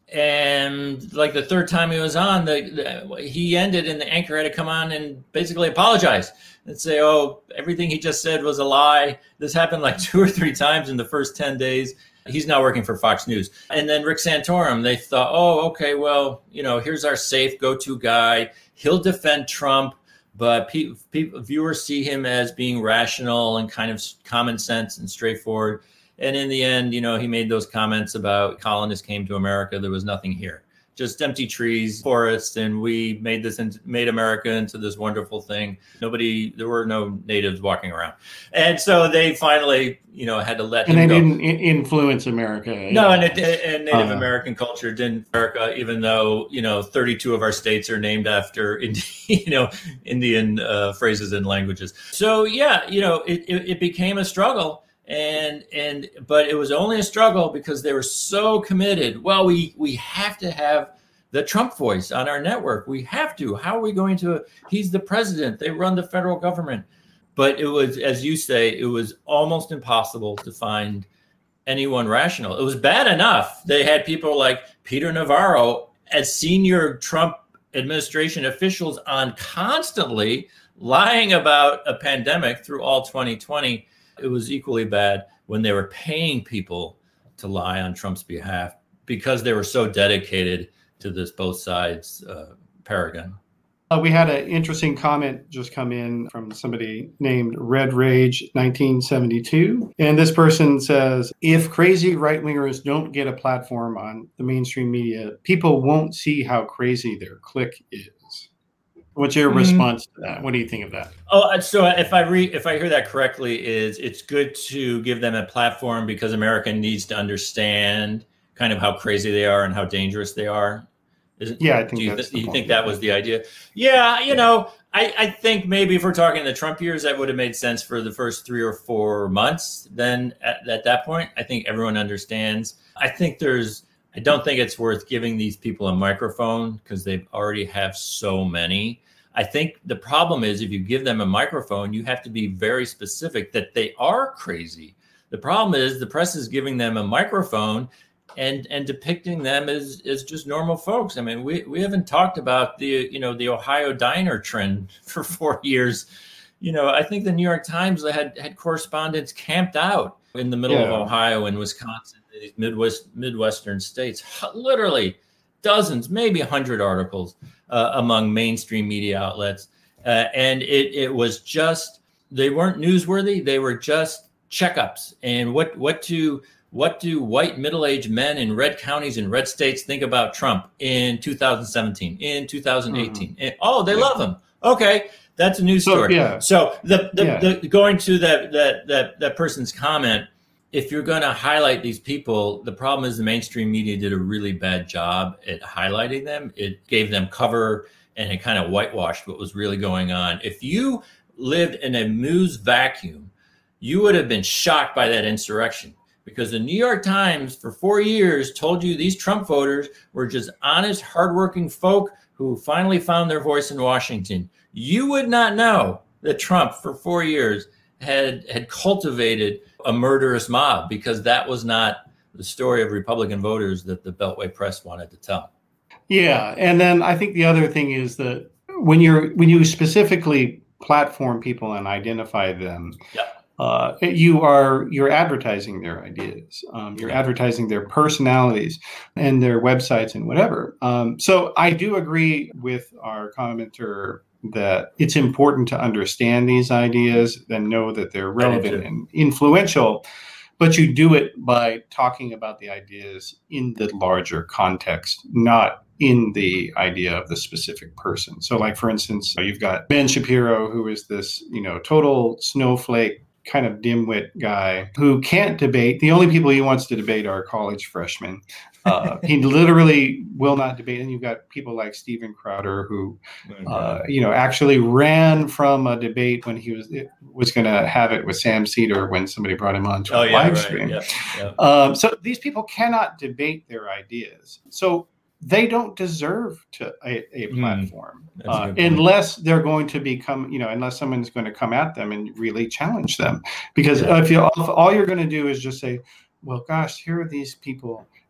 And like the third time he was on, the, the he ended, and the anchor had to come on and basically apologize and say, "Oh, everything he just said was a lie." This happened like two or three times in the first ten days. He's now working for Fox News. And then Rick Santorum, they thought, "Oh, okay, well, you know, here's our safe go-to guy. He'll defend Trump, but pe- pe- viewers see him as being rational and kind of common sense and straightforward." And in the end, you know, he made those comments about colonists came to America. There was nothing here, just empty trees, forests, and we made this into, made America into this wonderful thing. Nobody, there were no natives walking around, and so they finally, you know, had to let and him they go. didn't I- influence America. No, and, it, and Native Uh, American culture didn't America, even though, you know, thirty-two of our states are named after, Indi- you know, Indian uh, phrases and languages. So yeah, you know, it, it, it became a struggle. And and but it was only a struggle because they were so committed. Well, we we have to have the Trump voice on our network. We have to. How are we going to? He's the president. They run the federal government. But it was, as you say, it was almost impossible to find anyone rational. It was bad enough. They had people like Peter Navarro as senior Trump administration officials on constantly lying about a pandemic through all twenty twenty. It was equally bad when they were paying people to lie on Trump's behalf because they were so dedicated to this both sides uh, paragon. Uh, we had an interesting comment just come in from somebody named Red Rage nineteen seventy-two. And this person says, if crazy right-wingers don't get a platform on the mainstream media, people won't see how crazy their clique is. What's your mm-hmm. response to that? What do you think of that? Oh, so if I re- if I hear that correctly, is it's good to give them a platform because America needs to understand kind of how crazy they are and how dangerous they are. Is it, yeah, I think do you, that's th- the you think that was the idea? Yeah, you know, I, I think maybe if we're talking the Trump years, that would have made sense for the first three or four months. Then at, at that point, I think everyone understands. I think there's, I don't think it's worth giving these people a microphone because they already have so many. I think the problem is if you give them a microphone, you have to be very specific that they are crazy. The problem is the press is giving them a microphone and and depicting them as, as just normal folks. I mean, we, we haven't talked about the, you know, the Ohio diner trend for four years. You know, I think the New York Times had, had correspondents camped out in the middle yeah. of Ohio and Wisconsin, these Midwest, Midwestern states, literally dozens, maybe a hundred articles uh, among mainstream media outlets. Uh, and it, it was just, they weren't newsworthy. They were just checkups. And what, what to, what do white middle-aged men in red counties and red states think about Trump in two thousand seventeen, in two thousand eighteen? Mm-hmm. And, oh, they yeah. love him. Okay. That's a news so, story. Yeah. So the, the, yeah. the going to that, that, that, that person's comment, if you're going to highlight these people, the problem is the mainstream media did a really bad job at highlighting them. It gave them cover and it kind of whitewashed what was really going on. If you lived in a news vacuum, you would have been shocked by that insurrection because the New York Times for four years told you these Trump voters were just honest, hardworking folk who finally found their voice in Washington. You would not know that Trump for four years had had cultivated a murderous mob because that was not the story of Republican voters that the Beltway press wanted to tell. Yeah, and then I think the other thing is that when you're when you specifically platform people and identify them, yeah. uh, you are you're advertising their ideas, um, you're yeah. advertising their personalities and their websites and whatever. Um, so I do agree with our commenter that it's important to understand these ideas and know that they're relevant and influential, but you do it by talking about the ideas in the larger context, not in the idea of the specific person. So like, for instance, you've got Ben Shapiro, who is this, you know, total snowflake kind of dimwit guy who can't debate. The only people he wants to debate are college freshmen. Uh, he literally will not debate. And you've got people like Steven Crowder, who, uh, you know, actually ran from a debate when he was was going to have it with Sam Cedar when somebody brought him on to oh, a yeah, live right. stream. Yeah, yeah. Um, so these people cannot debate their ideas. So they don't deserve to a, a platform mm, uh, a unless they're going to become, you know, unless someone's going to come at them and really challenge them. Because yeah. if you if all you're going to do is just say, well, gosh, here are these people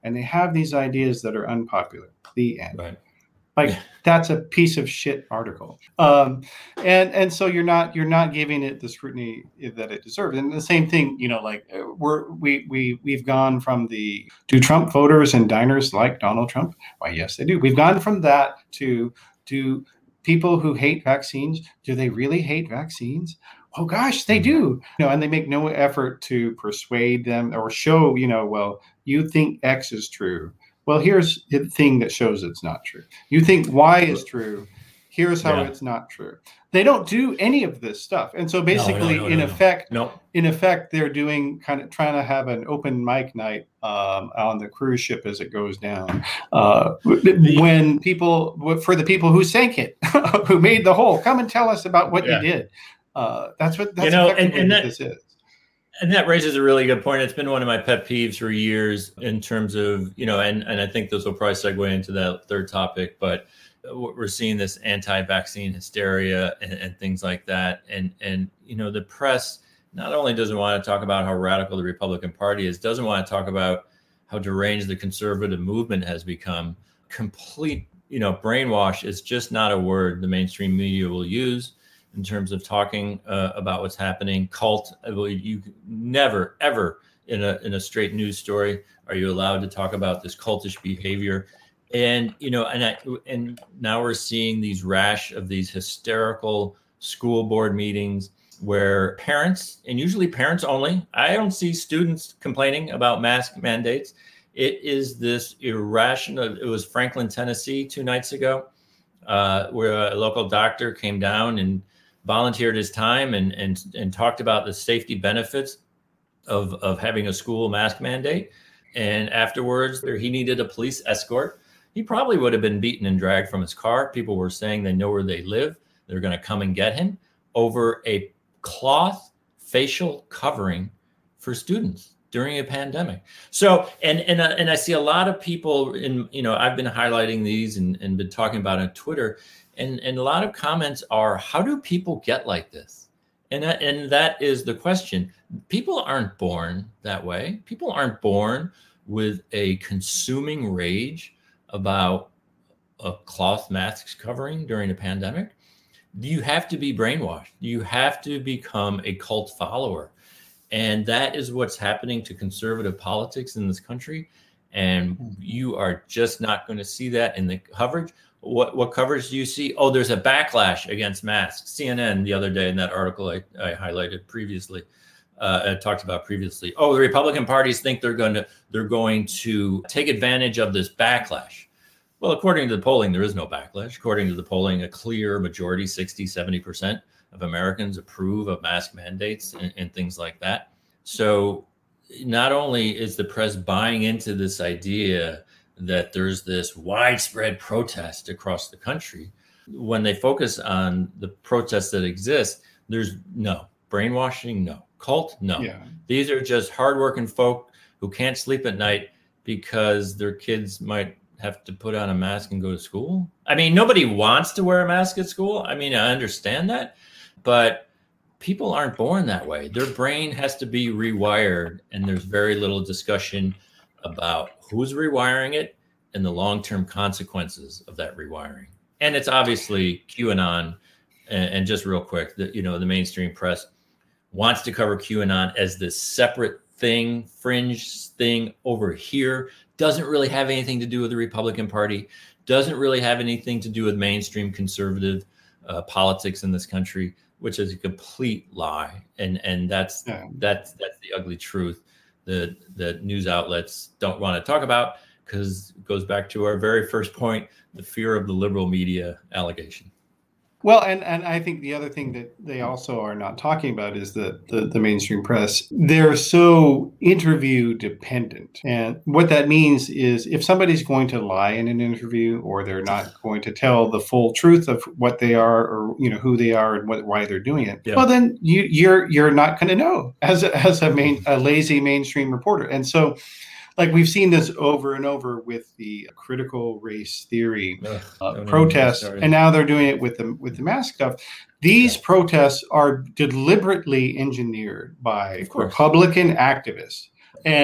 and they have these ideas that are unpopular. The end. Right. Like that's a piece of shit article. Um, and and so you're not you're not giving it the scrutiny that it deserves. And the same thing, you know, like we're we we we've gone from the do Trump voters and diners like Donald Trump? Why, yes, they do. We've gone from that to do people who hate vaccines. Do they really hate vaccines? Oh gosh, they do. You know, and they make no effort to persuade them or show, you know, well, you think X is true. Well, here's the thing that shows it's not true. You think Y is true. Here's how yeah. it's not true. They don't do any of this stuff. And so basically, no, no, no, in no, effect, no. in effect, they're doing kind of trying to have an open mic night um, on the cruise ship as it goes down. Uh, when people, for the people who sank it, who made the hole, come and tell us about what yeah. you did. Uh, that's what that's you know, effectively and, and what that, this is. And that raises a really good point. It's been one of my pet peeves for years in terms of, you know, and, and I think this will probably segue into that third topic, but we're seeing this anti-vaccine hysteria and, and things like that. And, and, you know, the press not only doesn't want to talk about how radical the Republican Party is, doesn't want to talk about how deranged the conservative movement has become. Complete, you know, brainwash is just not a word the mainstream media will use in terms of talking uh, about what's happening. Cult, you never, ever in a in a straight news story are you allowed to talk about this cultish behavior. And, you know, and I, and now we're seeing these rash of these hysterical school board meetings where parents, and usually parents only, I don't see students complaining about mask mandates. It is this irrational, it was Franklin, Tennessee, two nights ago, uh, where a local doctor came down and volunteered his time and and and talked about the safety benefits of of having a school mask mandate. And afterwards, he needed a police escort. He probably would have been beaten and dragged from his car. People were saying they know where they live. They're going to come and get him over a cloth facial covering for students during a pandemic. So, and and uh, and I see a lot of people in, you know, I've been highlighting these and, and been talking about it on Twitter. And, and a lot of comments are, how do people get like this? And that, and that is the question. People aren't born that way. People aren't born with a consuming rage about a cloth mask covering during a pandemic. You have to be brainwashed. You have to become a cult follower. And that is what's happening to conservative politics in this country. And you are just not going to see that in the coverage. What what coverage do you see? Oh, there's a backlash against masks. C N N the other day in that article I, I highlighted previously, uh, I talked about previously. Oh, the Republican parties think they're going to they're going to take advantage of this backlash. Well, according to the polling, there is no backlash. According to the polling, a clear majority, sixty, seventy percent of Americans approve of mask mandates and, and things like that. So not only is the press buying into this idea that there's this widespread protest across the country, when they focus on the protests that exist, there's no brainwashing, no cult, no. Yeah. These are just hardworking folk who can't sleep at night because their kids might have to put on a mask and go to school. I mean, nobody wants to wear a mask at school. I mean, I understand that, but people aren't born that way. Their brain has to be rewired, and there's very little discussion about who's rewiring it and the long-term consequences of that rewiring. And it's obviously QAnon. And, and just real quick, the, you know, the mainstream press wants to cover QAnon as this separate thing, fringe thing over here. Doesn't really have anything to do with the Republican Party. Doesn't really have anything to do with mainstream conservative uh, politics in this country, which is a complete lie. And and that's yeah. that's that's the ugly truth that that news outlets don't want to talk about, because it goes back to our very first point, the fear of the liberal media allegation. Well, and, and I think the other thing that they also are not talking about is that the, the mainstream press, they're so interview dependent. And what that means is if somebody's going to lie in an interview, or they're not going to tell the full truth of what they are, or, you know, who they are and what, why they're doing it, yeah. well, then you, you're you're not going to know as a, as a main a lazy mainstream reporter. And so, like, we've seen this over and over with the critical race theory Ugh, uh, protests, and now they're doing it with the with the mask stuff. These yeah. protests are deliberately engineered by Republican activists, and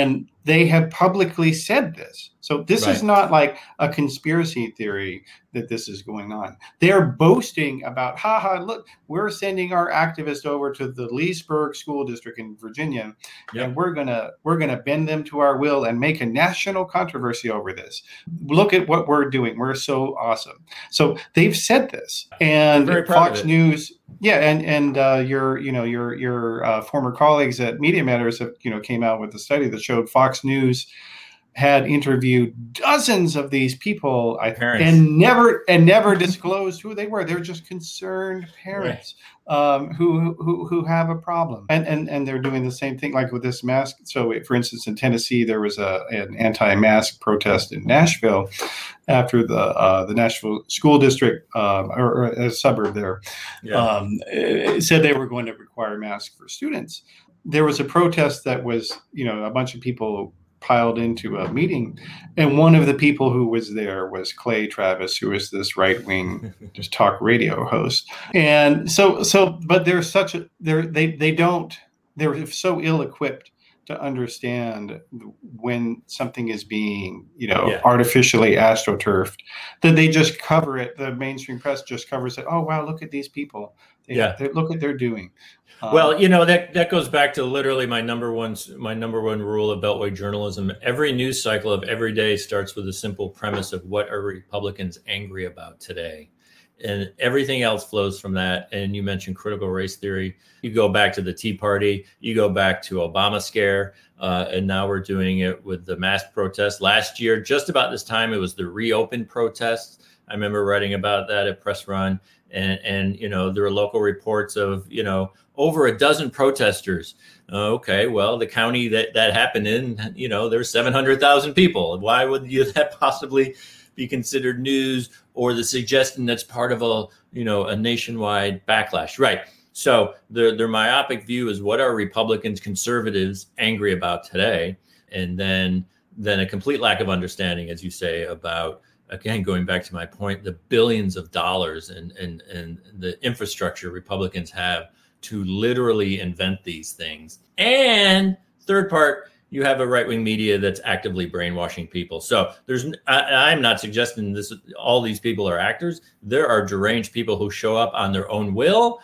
they have publicly said this. So this Right. is not like a conspiracy theory that this is going on. They're boasting about, haha, look, we're sending our activists over to the Leesburg School District in Virginia, Yep. and we're gonna we're gonna bend them to our will and make a national controversy over this. Look at what we're doing. We're so awesome. So they've said this, and Very proud of Fox it. News, yeah, and and uh, your you know your your uh, former colleagues at Media Matters have you know came out with a study that showed Fox News had interviewed dozens of these people I, Parents. and never and never disclosed who they were. They're just concerned parents um, who who who have a problem, and and and they're doing the same thing like with this mask. So, for instance, in Tennessee, there was a an anti-mask protest in Nashville after the uh, the Nashville School District um, or, or a suburb there Yeah. um, eh, said they were going to require masks for students. There was a protest that was you know a bunch of people piled into a meeting, and one of the people who was there was Clay Travis, who is this right-wing just talk radio host. And so so but they're such a they're they they don't they're so ill-equipped to understand when something is being you know Yeah. artificially astroturfed, that they just cover it. The mainstream press just covers it. Oh wow, look at these people. They, Yeah. they, look what they're doing. Um, Well, you know, that that goes back to literally my number one my number one rule of Beltway journalism. Every news cycle of every day starts with a simple premise of what are Republicans angry about today, and everything else flows from that. And you mentioned critical race theory. You go back to the Tea Party. You go back to Obamacare, uh, and now we're doing it with the mass protests. Last year, just about this time, it was the Reopen protests. I remember writing about that at Press Run, and and you know there were local reports of you know. over a dozen protesters. Uh, okay, well, the county that that happened in, you know, there's seven hundred thousand people. Why would you, that possibly be considered news or the suggestion that's part of a, you know, a nationwide backlash? Right. So their their myopic view is what are Republicans, conservatives angry about today? And then then a complete lack of understanding, as you say, about, again, going back to my point, the billions of dollars and and and the infrastructure Republicans have to literally invent these things. And third part, you have a right-wing media that's actively brainwashing people. So there's, I, I'm not suggesting this. All these people are actors. There are deranged people who show up on their own will,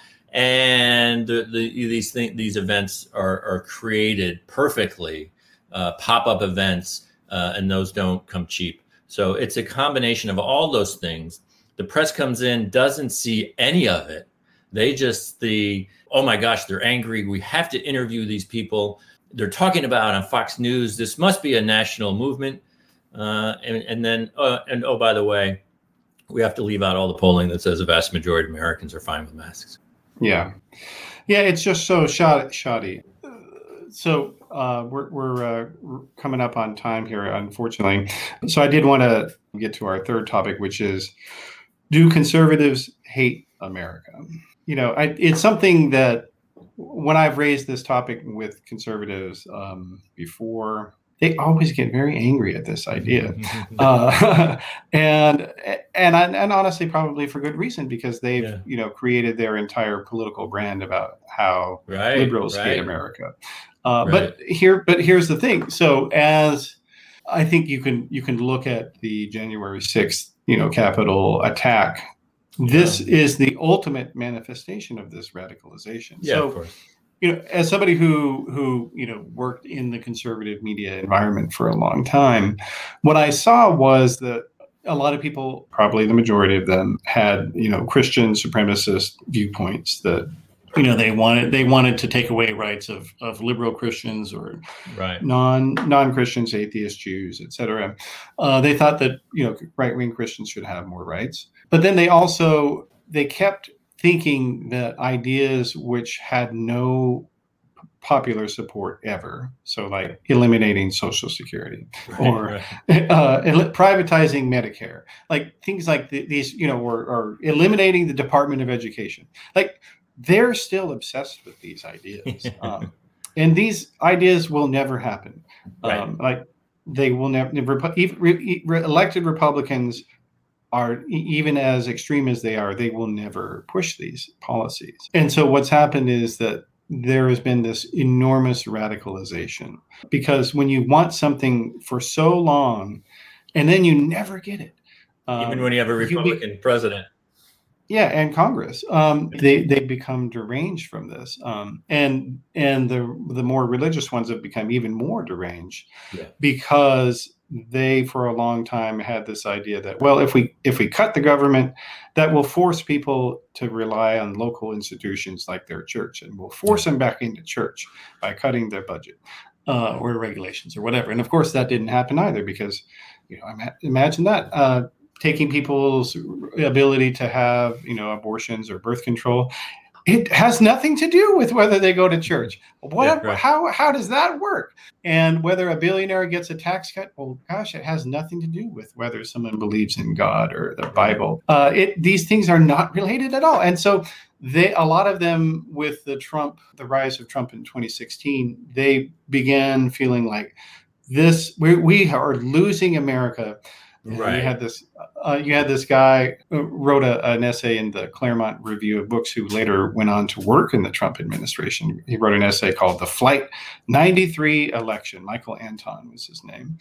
and the, the, these things, these events are, are created perfectly, uh, pop-up events, uh, and those don't come cheap. So it's a combination of all those things. The press comes in, doesn't see any of it. They just the, oh my gosh, they're angry. We have to interview these people. They're talking about on Fox News. This must be a national movement. Uh, and, and then, uh, and oh, by the way, we have to leave out all the polling that says a vast majority of Americans are fine with masks. Yeah. Yeah, it's just so shot, shoddy. So uh, we're, we're uh, coming up on time here, unfortunately. So I did want to get to our third topic, which is, do conservatives hate America? You know, I, it's something that when I've raised this topic with conservatives um, before, they always get very angry at this idea, uh, and and and honestly, probably for good reason, because they've Yeah. you know created their entire political brand about how Right, liberals right. hate America. Uh, Right. But here, but here's the thing. So as I think you can you can look at the January sixth, you know, Capitol attack. This Yeah. is the ultimate manifestation of this radicalization. Yeah, so, of course. you know, as somebody who who you know worked in the conservative media environment for a long time, what I saw was that a lot of people, probably the majority of them, had you know Christian supremacist viewpoints that you know they wanted they wanted to take away rights of of liberal Christians or Right. non non Christians, atheists, Jews, et cetera. Uh, they thought that you know right wing Christians should have more rights, but then they also they kept thinking that ideas which had no popular support ever, so like eliminating Social Security Right, or right. uh, el- privatizing Medicare, like things like th- these, you know, or, or eliminating the Department of Education, like they're still obsessed with these ideas, um, and these ideas will never happen. Right. Um, like they will never. Repu- e- re- re- elected Republicans are e- even as extreme as they are, they will never push these policies. And so what's happened is that there has been this enormous radicalization, because when you want something for so long and then you never get it, um, even when you have a Republican be, president. Yeah, and Congress, um, they they become deranged from this, um, and and the the more religious ones have become even more deranged, yeah. because they for a long time had this idea that, well, if we if we cut the government, that will force people to rely on local institutions like their church, and we'll force them back into church by cutting their budget uh, or regulations or whatever. And of course, that didn't happen either, because, you know, imagine that. Uh, taking people's ability to have, you know, abortions or birth control, it has nothing to do with whether they go to church. What? Yeah, right. How how does that work? And whether a billionaire gets a tax cut, well, gosh, it has nothing to do with whether someone believes in God or the Bible. Uh, it these things are not related at all. And so they, a lot of them, with the Trump, the rise of Trump in twenty sixteen, they began feeling like this: we we are losing America. And right. You had this. Uh, you had this guy who wrote a, an essay in the Claremont Review of Books, who later went on to work in the Trump administration. He wrote an essay called "The Flight ninety-three Election." Michael Anton was his name,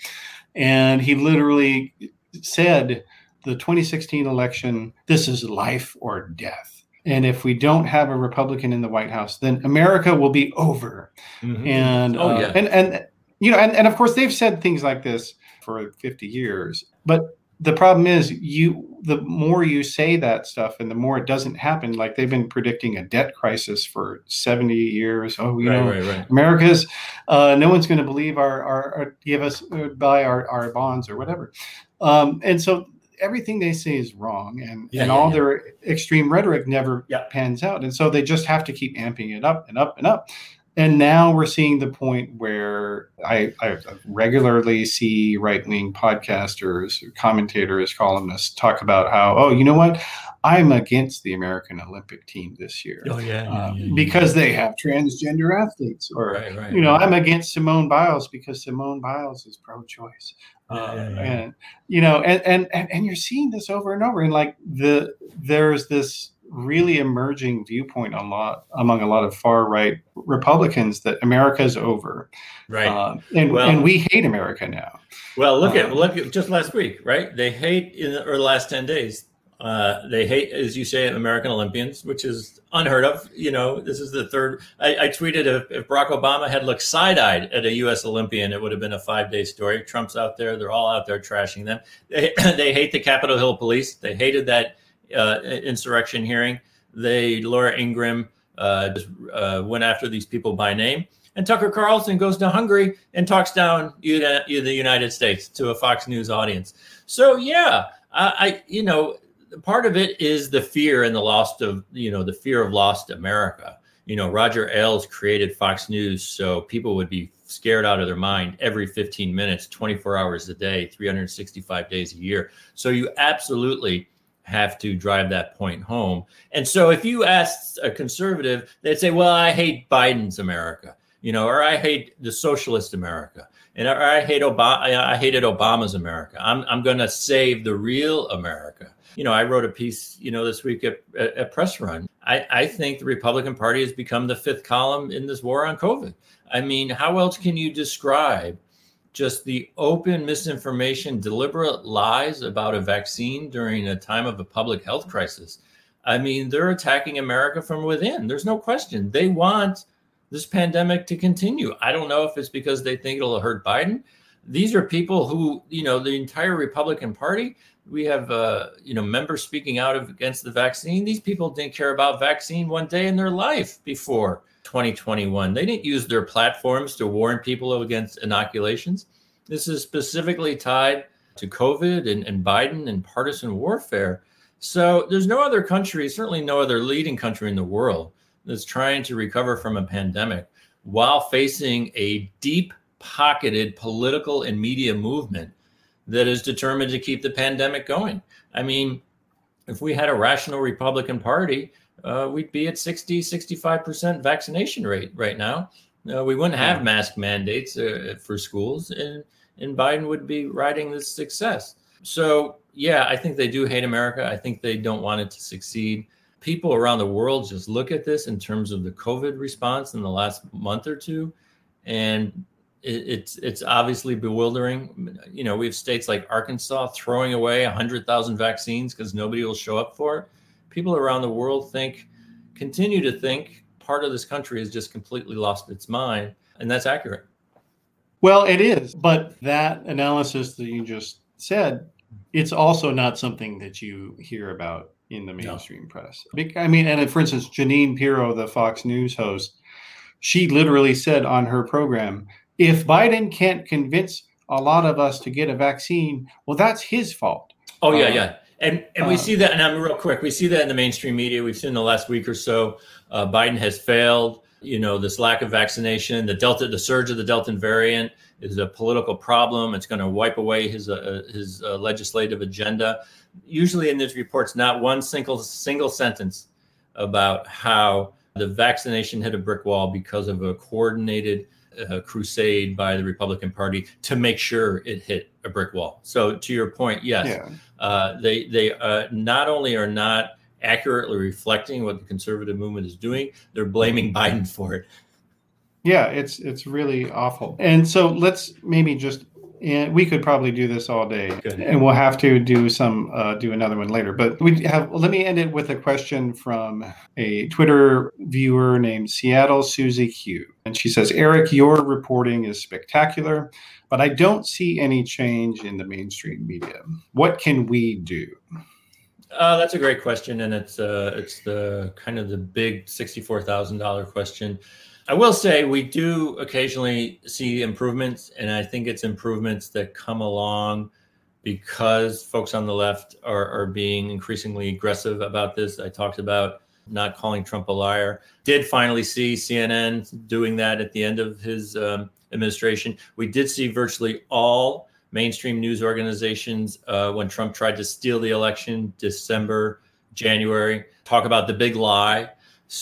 and he literally said, "The twenty sixteen election, this is life or death. And if we don't have a Republican in the White House, then America will be over." Mm-hmm. And oh uh, yeah, and and you know, and, and of course they've said things like this for fifty years. But the problem is, you the more you say that stuff and the more it doesn't happen. Like, they've been predicting a debt crisis for seventy years. Oh, you right, know, right, right. America's, uh, no one's going to believe our, our, our, give us, uh, buy our, our bonds or whatever. Um, and so everything they say is wrong, and, Yeah, and yeah, all yeah. their extreme rhetoric never Yeah. pans out. And so they just have to keep amping it up and up and up. And now we're seeing the point where I, I regularly see right-wing podcasters, commentators, columnists talk about how, oh, you know what? I'm against the American Olympic team this year Oh yeah, yeah, uh, yeah, yeah. because they have transgender athletes. Or, Right, right, you know, right. I'm against Simone Biles because Simone Biles is pro-choice. Yeah, Uh, yeah, yeah. and, you know, and, and, and, and you're seeing this over and over. And like the, there's this really emerging viewpoint a lot among a lot of far right Republicans that America's over, Right. uh, and Well- and we hate America now. Well, look at Um, look at just last week, right? They hate in the, or the last ten days. Uh, they hate, as you say, American Olympians, which is unheard of. You know, this is the third. I, I tweeted if, if Barack Obama had looked side-eyed at a U S Olympian, it would have been a five-day story. Trump's out there; they're all out there trashing them. They they hate the Capitol Hill police. They hated that uh, insurrection hearing. They Laura Ingraham uh, just uh, went after these people by name. And Tucker Carlson goes to Hungary and talks down the United States to a Fox News audience. So, yeah, I, I, you know, part of it is the fear and the loss of, you know, the fear of lost America. You know, Roger Ailes created Fox News so people would be scared out of their mind every fifteen minutes, twenty-four hours a day, three hundred sixty-five days a year. So you absolutely have to drive that point home. And so if you ask a conservative, they'd say, well, I hate Biden's America. You know, or I hate the socialist America, and or I hate Obama. I hated Obama's America. I'm I'm going to save the real America. You know, I wrote a piece, you know, this week at, at Press Run. I, I think the Republican Party has become the fifth column in this war on COVID. I mean, how else can you describe just the open misinformation, deliberate lies about a vaccine during a time of a public health crisis? I mean, they're attacking America from within. There's no question. They want this pandemic to continue. I don't know if it's because they think it'll hurt Biden. These are people who, you know, the entire Republican Party, we have, uh, you know, members speaking out of, against the vaccine. These people didn't care about vaccine one day in their life before twenty twenty-one. They didn't use their platforms to warn people against inoculations. This is specifically tied to COVID and, and Biden and partisan warfare. So there's no other country, certainly no other leading country in the world, that's trying to recover from a pandemic while facing a deep-pocketed political and media movement that is determined to keep the pandemic going. I mean, if we had a rational Republican Party, uh, we'd be at sixty, sixty-five percent vaccination rate right now. Uh, we wouldn't have mask mandates uh, for schools, and, and Biden would be riding this success. So, yeah, I think they do hate America. I think they don't want it to succeed. people around the world just look at this in terms of the COVID response in the last month or two, and it, it's it's obviously bewildering. You know, we have states like Arkansas throwing away one hundred thousand vaccines because nobody will show up for it. People around the world think, continue to think, part of this country has just completely lost its mind, and that's accurate. Well, it is, but that analysis that you just said, it's also not something that you hear about in the mainstream no. press. I mean, and for instance, Jeanine Pirro, the Fox News host, she literally said on her program, if Biden can't convince a lot of us to get a vaccine, well, that's his fault. Oh, yeah, uh, yeah. And and we uh, see that, and I'm real quick, we see that in the mainstream media. We've seen in the last week or so, uh, Biden has failed. You know, this lack of vaccination, the Delta, the surge of the Delta variant is a political problem. It's going to wipe away his uh, his uh, legislative agenda. Usually in these reports, not one single single sentence about how the vaccination hit a brick wall because of a coordinated uh, crusade by the Republican Party to make sure it hit a brick wall. So to your point, yes, yeah. uh, they they uh, not only are not accurately reflecting what the conservative movement is doing, they're blaming Biden for it. Yeah, it's it's really awful. And so let's maybe just, and we could probably do this all day. Good. And we'll have to do some uh, do another one later. But we have. Let me end it with a question from a Twitter viewer named Seattle Susie Q. And she says, Eric, your reporting is spectacular, but I don't see any change in the mainstream media. What can we do? Uh, that's a great question, and it's uh, it's the kind of the big sixty-four thousand dollars question. I will say we do occasionally see improvements, and I think it's improvements that come along because folks on the left are, are being increasingly aggressive about this. I talked about not calling Trump a liar. Did finally see C N N doing that at the end of his um, administration. We did see virtually all mainstream news organizations uh, when Trump tried to steal the election, December, January, talk about the big lie.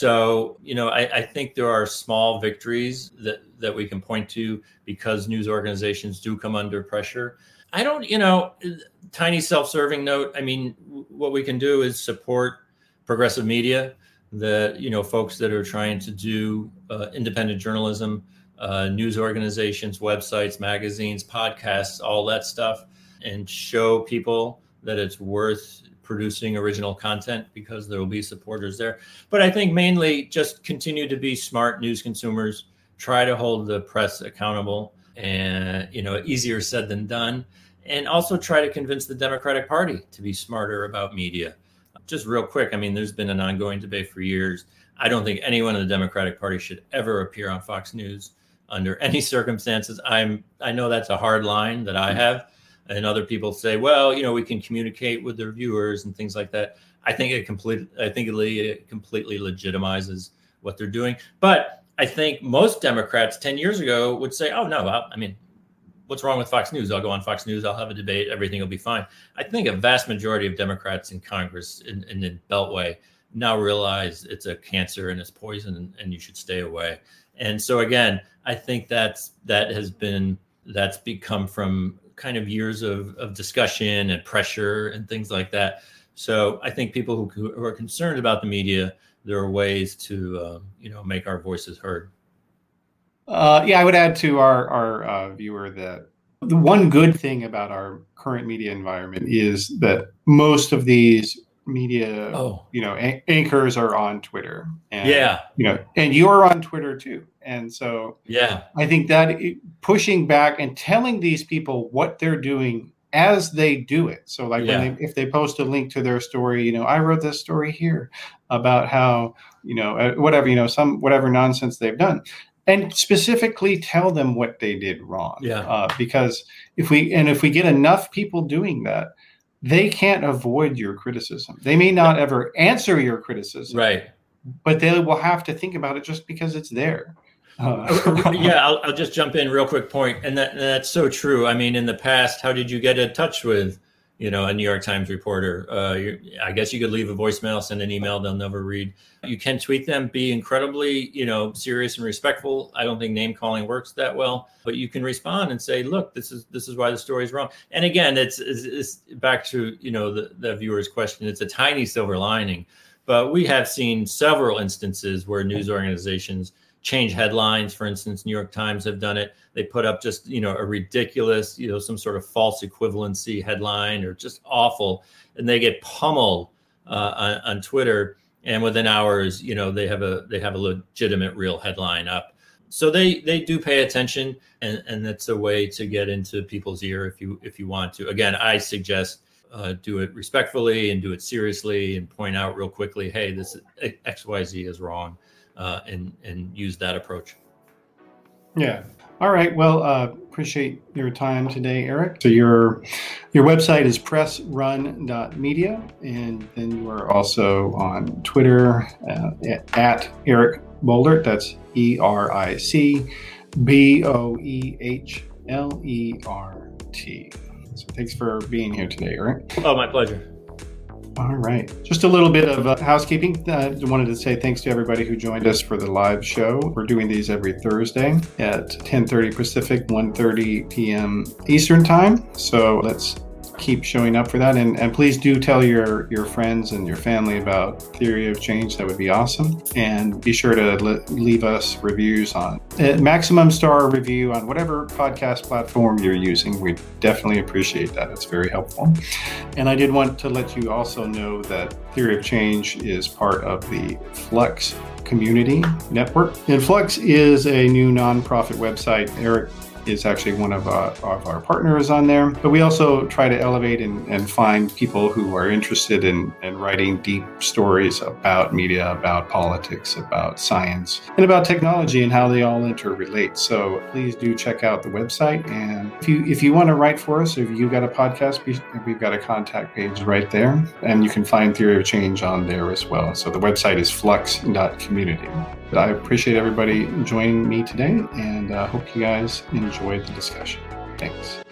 So, you know, I, I think there are small victories that, that we can point to because news organizations do come under pressure. I don't, you know, tiny self-serving note. I mean, what we can do is support progressive media, the, you know, folks that are trying to do uh, independent journalism, uh, news organizations, websites, magazines, podcasts, all that stuff, and show people that it's worth producing original content because there will be supporters there. But I think mainly just continue to be smart news consumers, try to hold the press accountable, and, you know, easier said than done. And also try to convince the Democratic Party to be smarter about media. Just real quick, I mean, there's been an ongoing debate for years. I don't think anyone in the Democratic Party should ever appear on Fox News under any circumstances. I'm, I know that's a hard line that I have. And other people say, well, you know, we can communicate with their viewers and things like that. I think it complete, I think it completely legitimizes what they're doing. But I think most Democrats ten years ago would say, oh, no, I mean, what's wrong with Fox News? I'll go on Fox News. I'll have a debate. Everything will be fine. I think a vast majority of Democrats in Congress in, in the Beltway now realize it's a cancer and it's poison and, and you should stay away. And so, again, I think that's that has been that's become from kind of years of, of discussion and pressure and things like that. So I think people who, who are concerned about the media, there are ways to, uh, you know, make our voices heard. Uh, yeah, I would add to our, our uh, viewer that the one good thing about our current media environment is that most of these media, oh. you know, an- anchors are on Twitter. And, yeah. You know, and you're on Twitter too. And so yeah, I think that it, pushing back and telling these people what they're doing as they do it. So like yeah. when they, if they post a link to their story, you know, I wrote this story here about how, you know, uh, whatever, you know, some, whatever nonsense they've done. And specifically tell them what they did wrong. Yeah. Uh, because if we, and if we get enough people doing that, they can't avoid your criticism. They may not ever answer your criticism. Right. But they will have to think about it just because it's there. Uh, yeah, I'll, I'll just jump in real quick point. And, that, and that's so true. I mean, in the past, how did you get in touch with, you know, a New York Times reporter? Uh, you, I guess you could leave a voicemail, send an email, they'll never read. You can tweet them, be incredibly, you know, serious and respectful. I don't think name calling works that well, but you can respond and say, look, this is this is why the story is wrong. And again, it's, it's, it's back to, you know, the, the viewer's question. It's a tiny silver lining. But we have seen several instances where news organizations change headlines. For instance, New York Times have done it. They put up just, you know, a ridiculous, you know, some sort of false equivalency headline or just awful. And they get pummeled uh, on, on Twitter. And within hours, you know, they have a they have a legitimate real headline up. So they they do pay attention, and, and that's a way to get into people's ear if you if you want to. Again, I suggest uh, do it respectfully and do it seriously and point out real quickly, hey, this X Y Z is wrong, uh, and and use that approach. Yeah. All right. Well, uh, appreciate your time today, Eric. So your your website is press run dot media, and then you are also on Twitter uh, at, at Eric Boehlert. That's E R I C B O E H L E R T. So thanks for being here today, Eric. Oh, my pleasure. All right. Just a little bit of uh, housekeeping. I uh, wanted to say thanks to everybody who joined us for the live show. We're doing these every Thursday at ten thirty Pacific, one thirty p.m. Eastern Time. So let's keep showing up for that. And, and please do tell your, your friends and your family about Theory of Change. That would be awesome. And be sure to le- leave us reviews on uh, maximum star review on whatever podcast platform you're using. We definitely appreciate that. It's very helpful. And I did want to let you also know that Theory of Change is part of the Flux Community Network. And Flux is a new nonprofit website. Eric is actually one of, uh, of our partners on there. But we also try to elevate and, and find people who are interested in, in writing deep stories about media, about politics, about science, and about technology and how they all interrelate. So please do check out the website. And if you if you want to write for us, if you've got a podcast, we've got a contact page right there. And you can find Theory of Change on there as well. So the website is flux dot community. But I appreciate everybody joining me today, and I uh, hope you guys enjoyed the discussion. Thanks.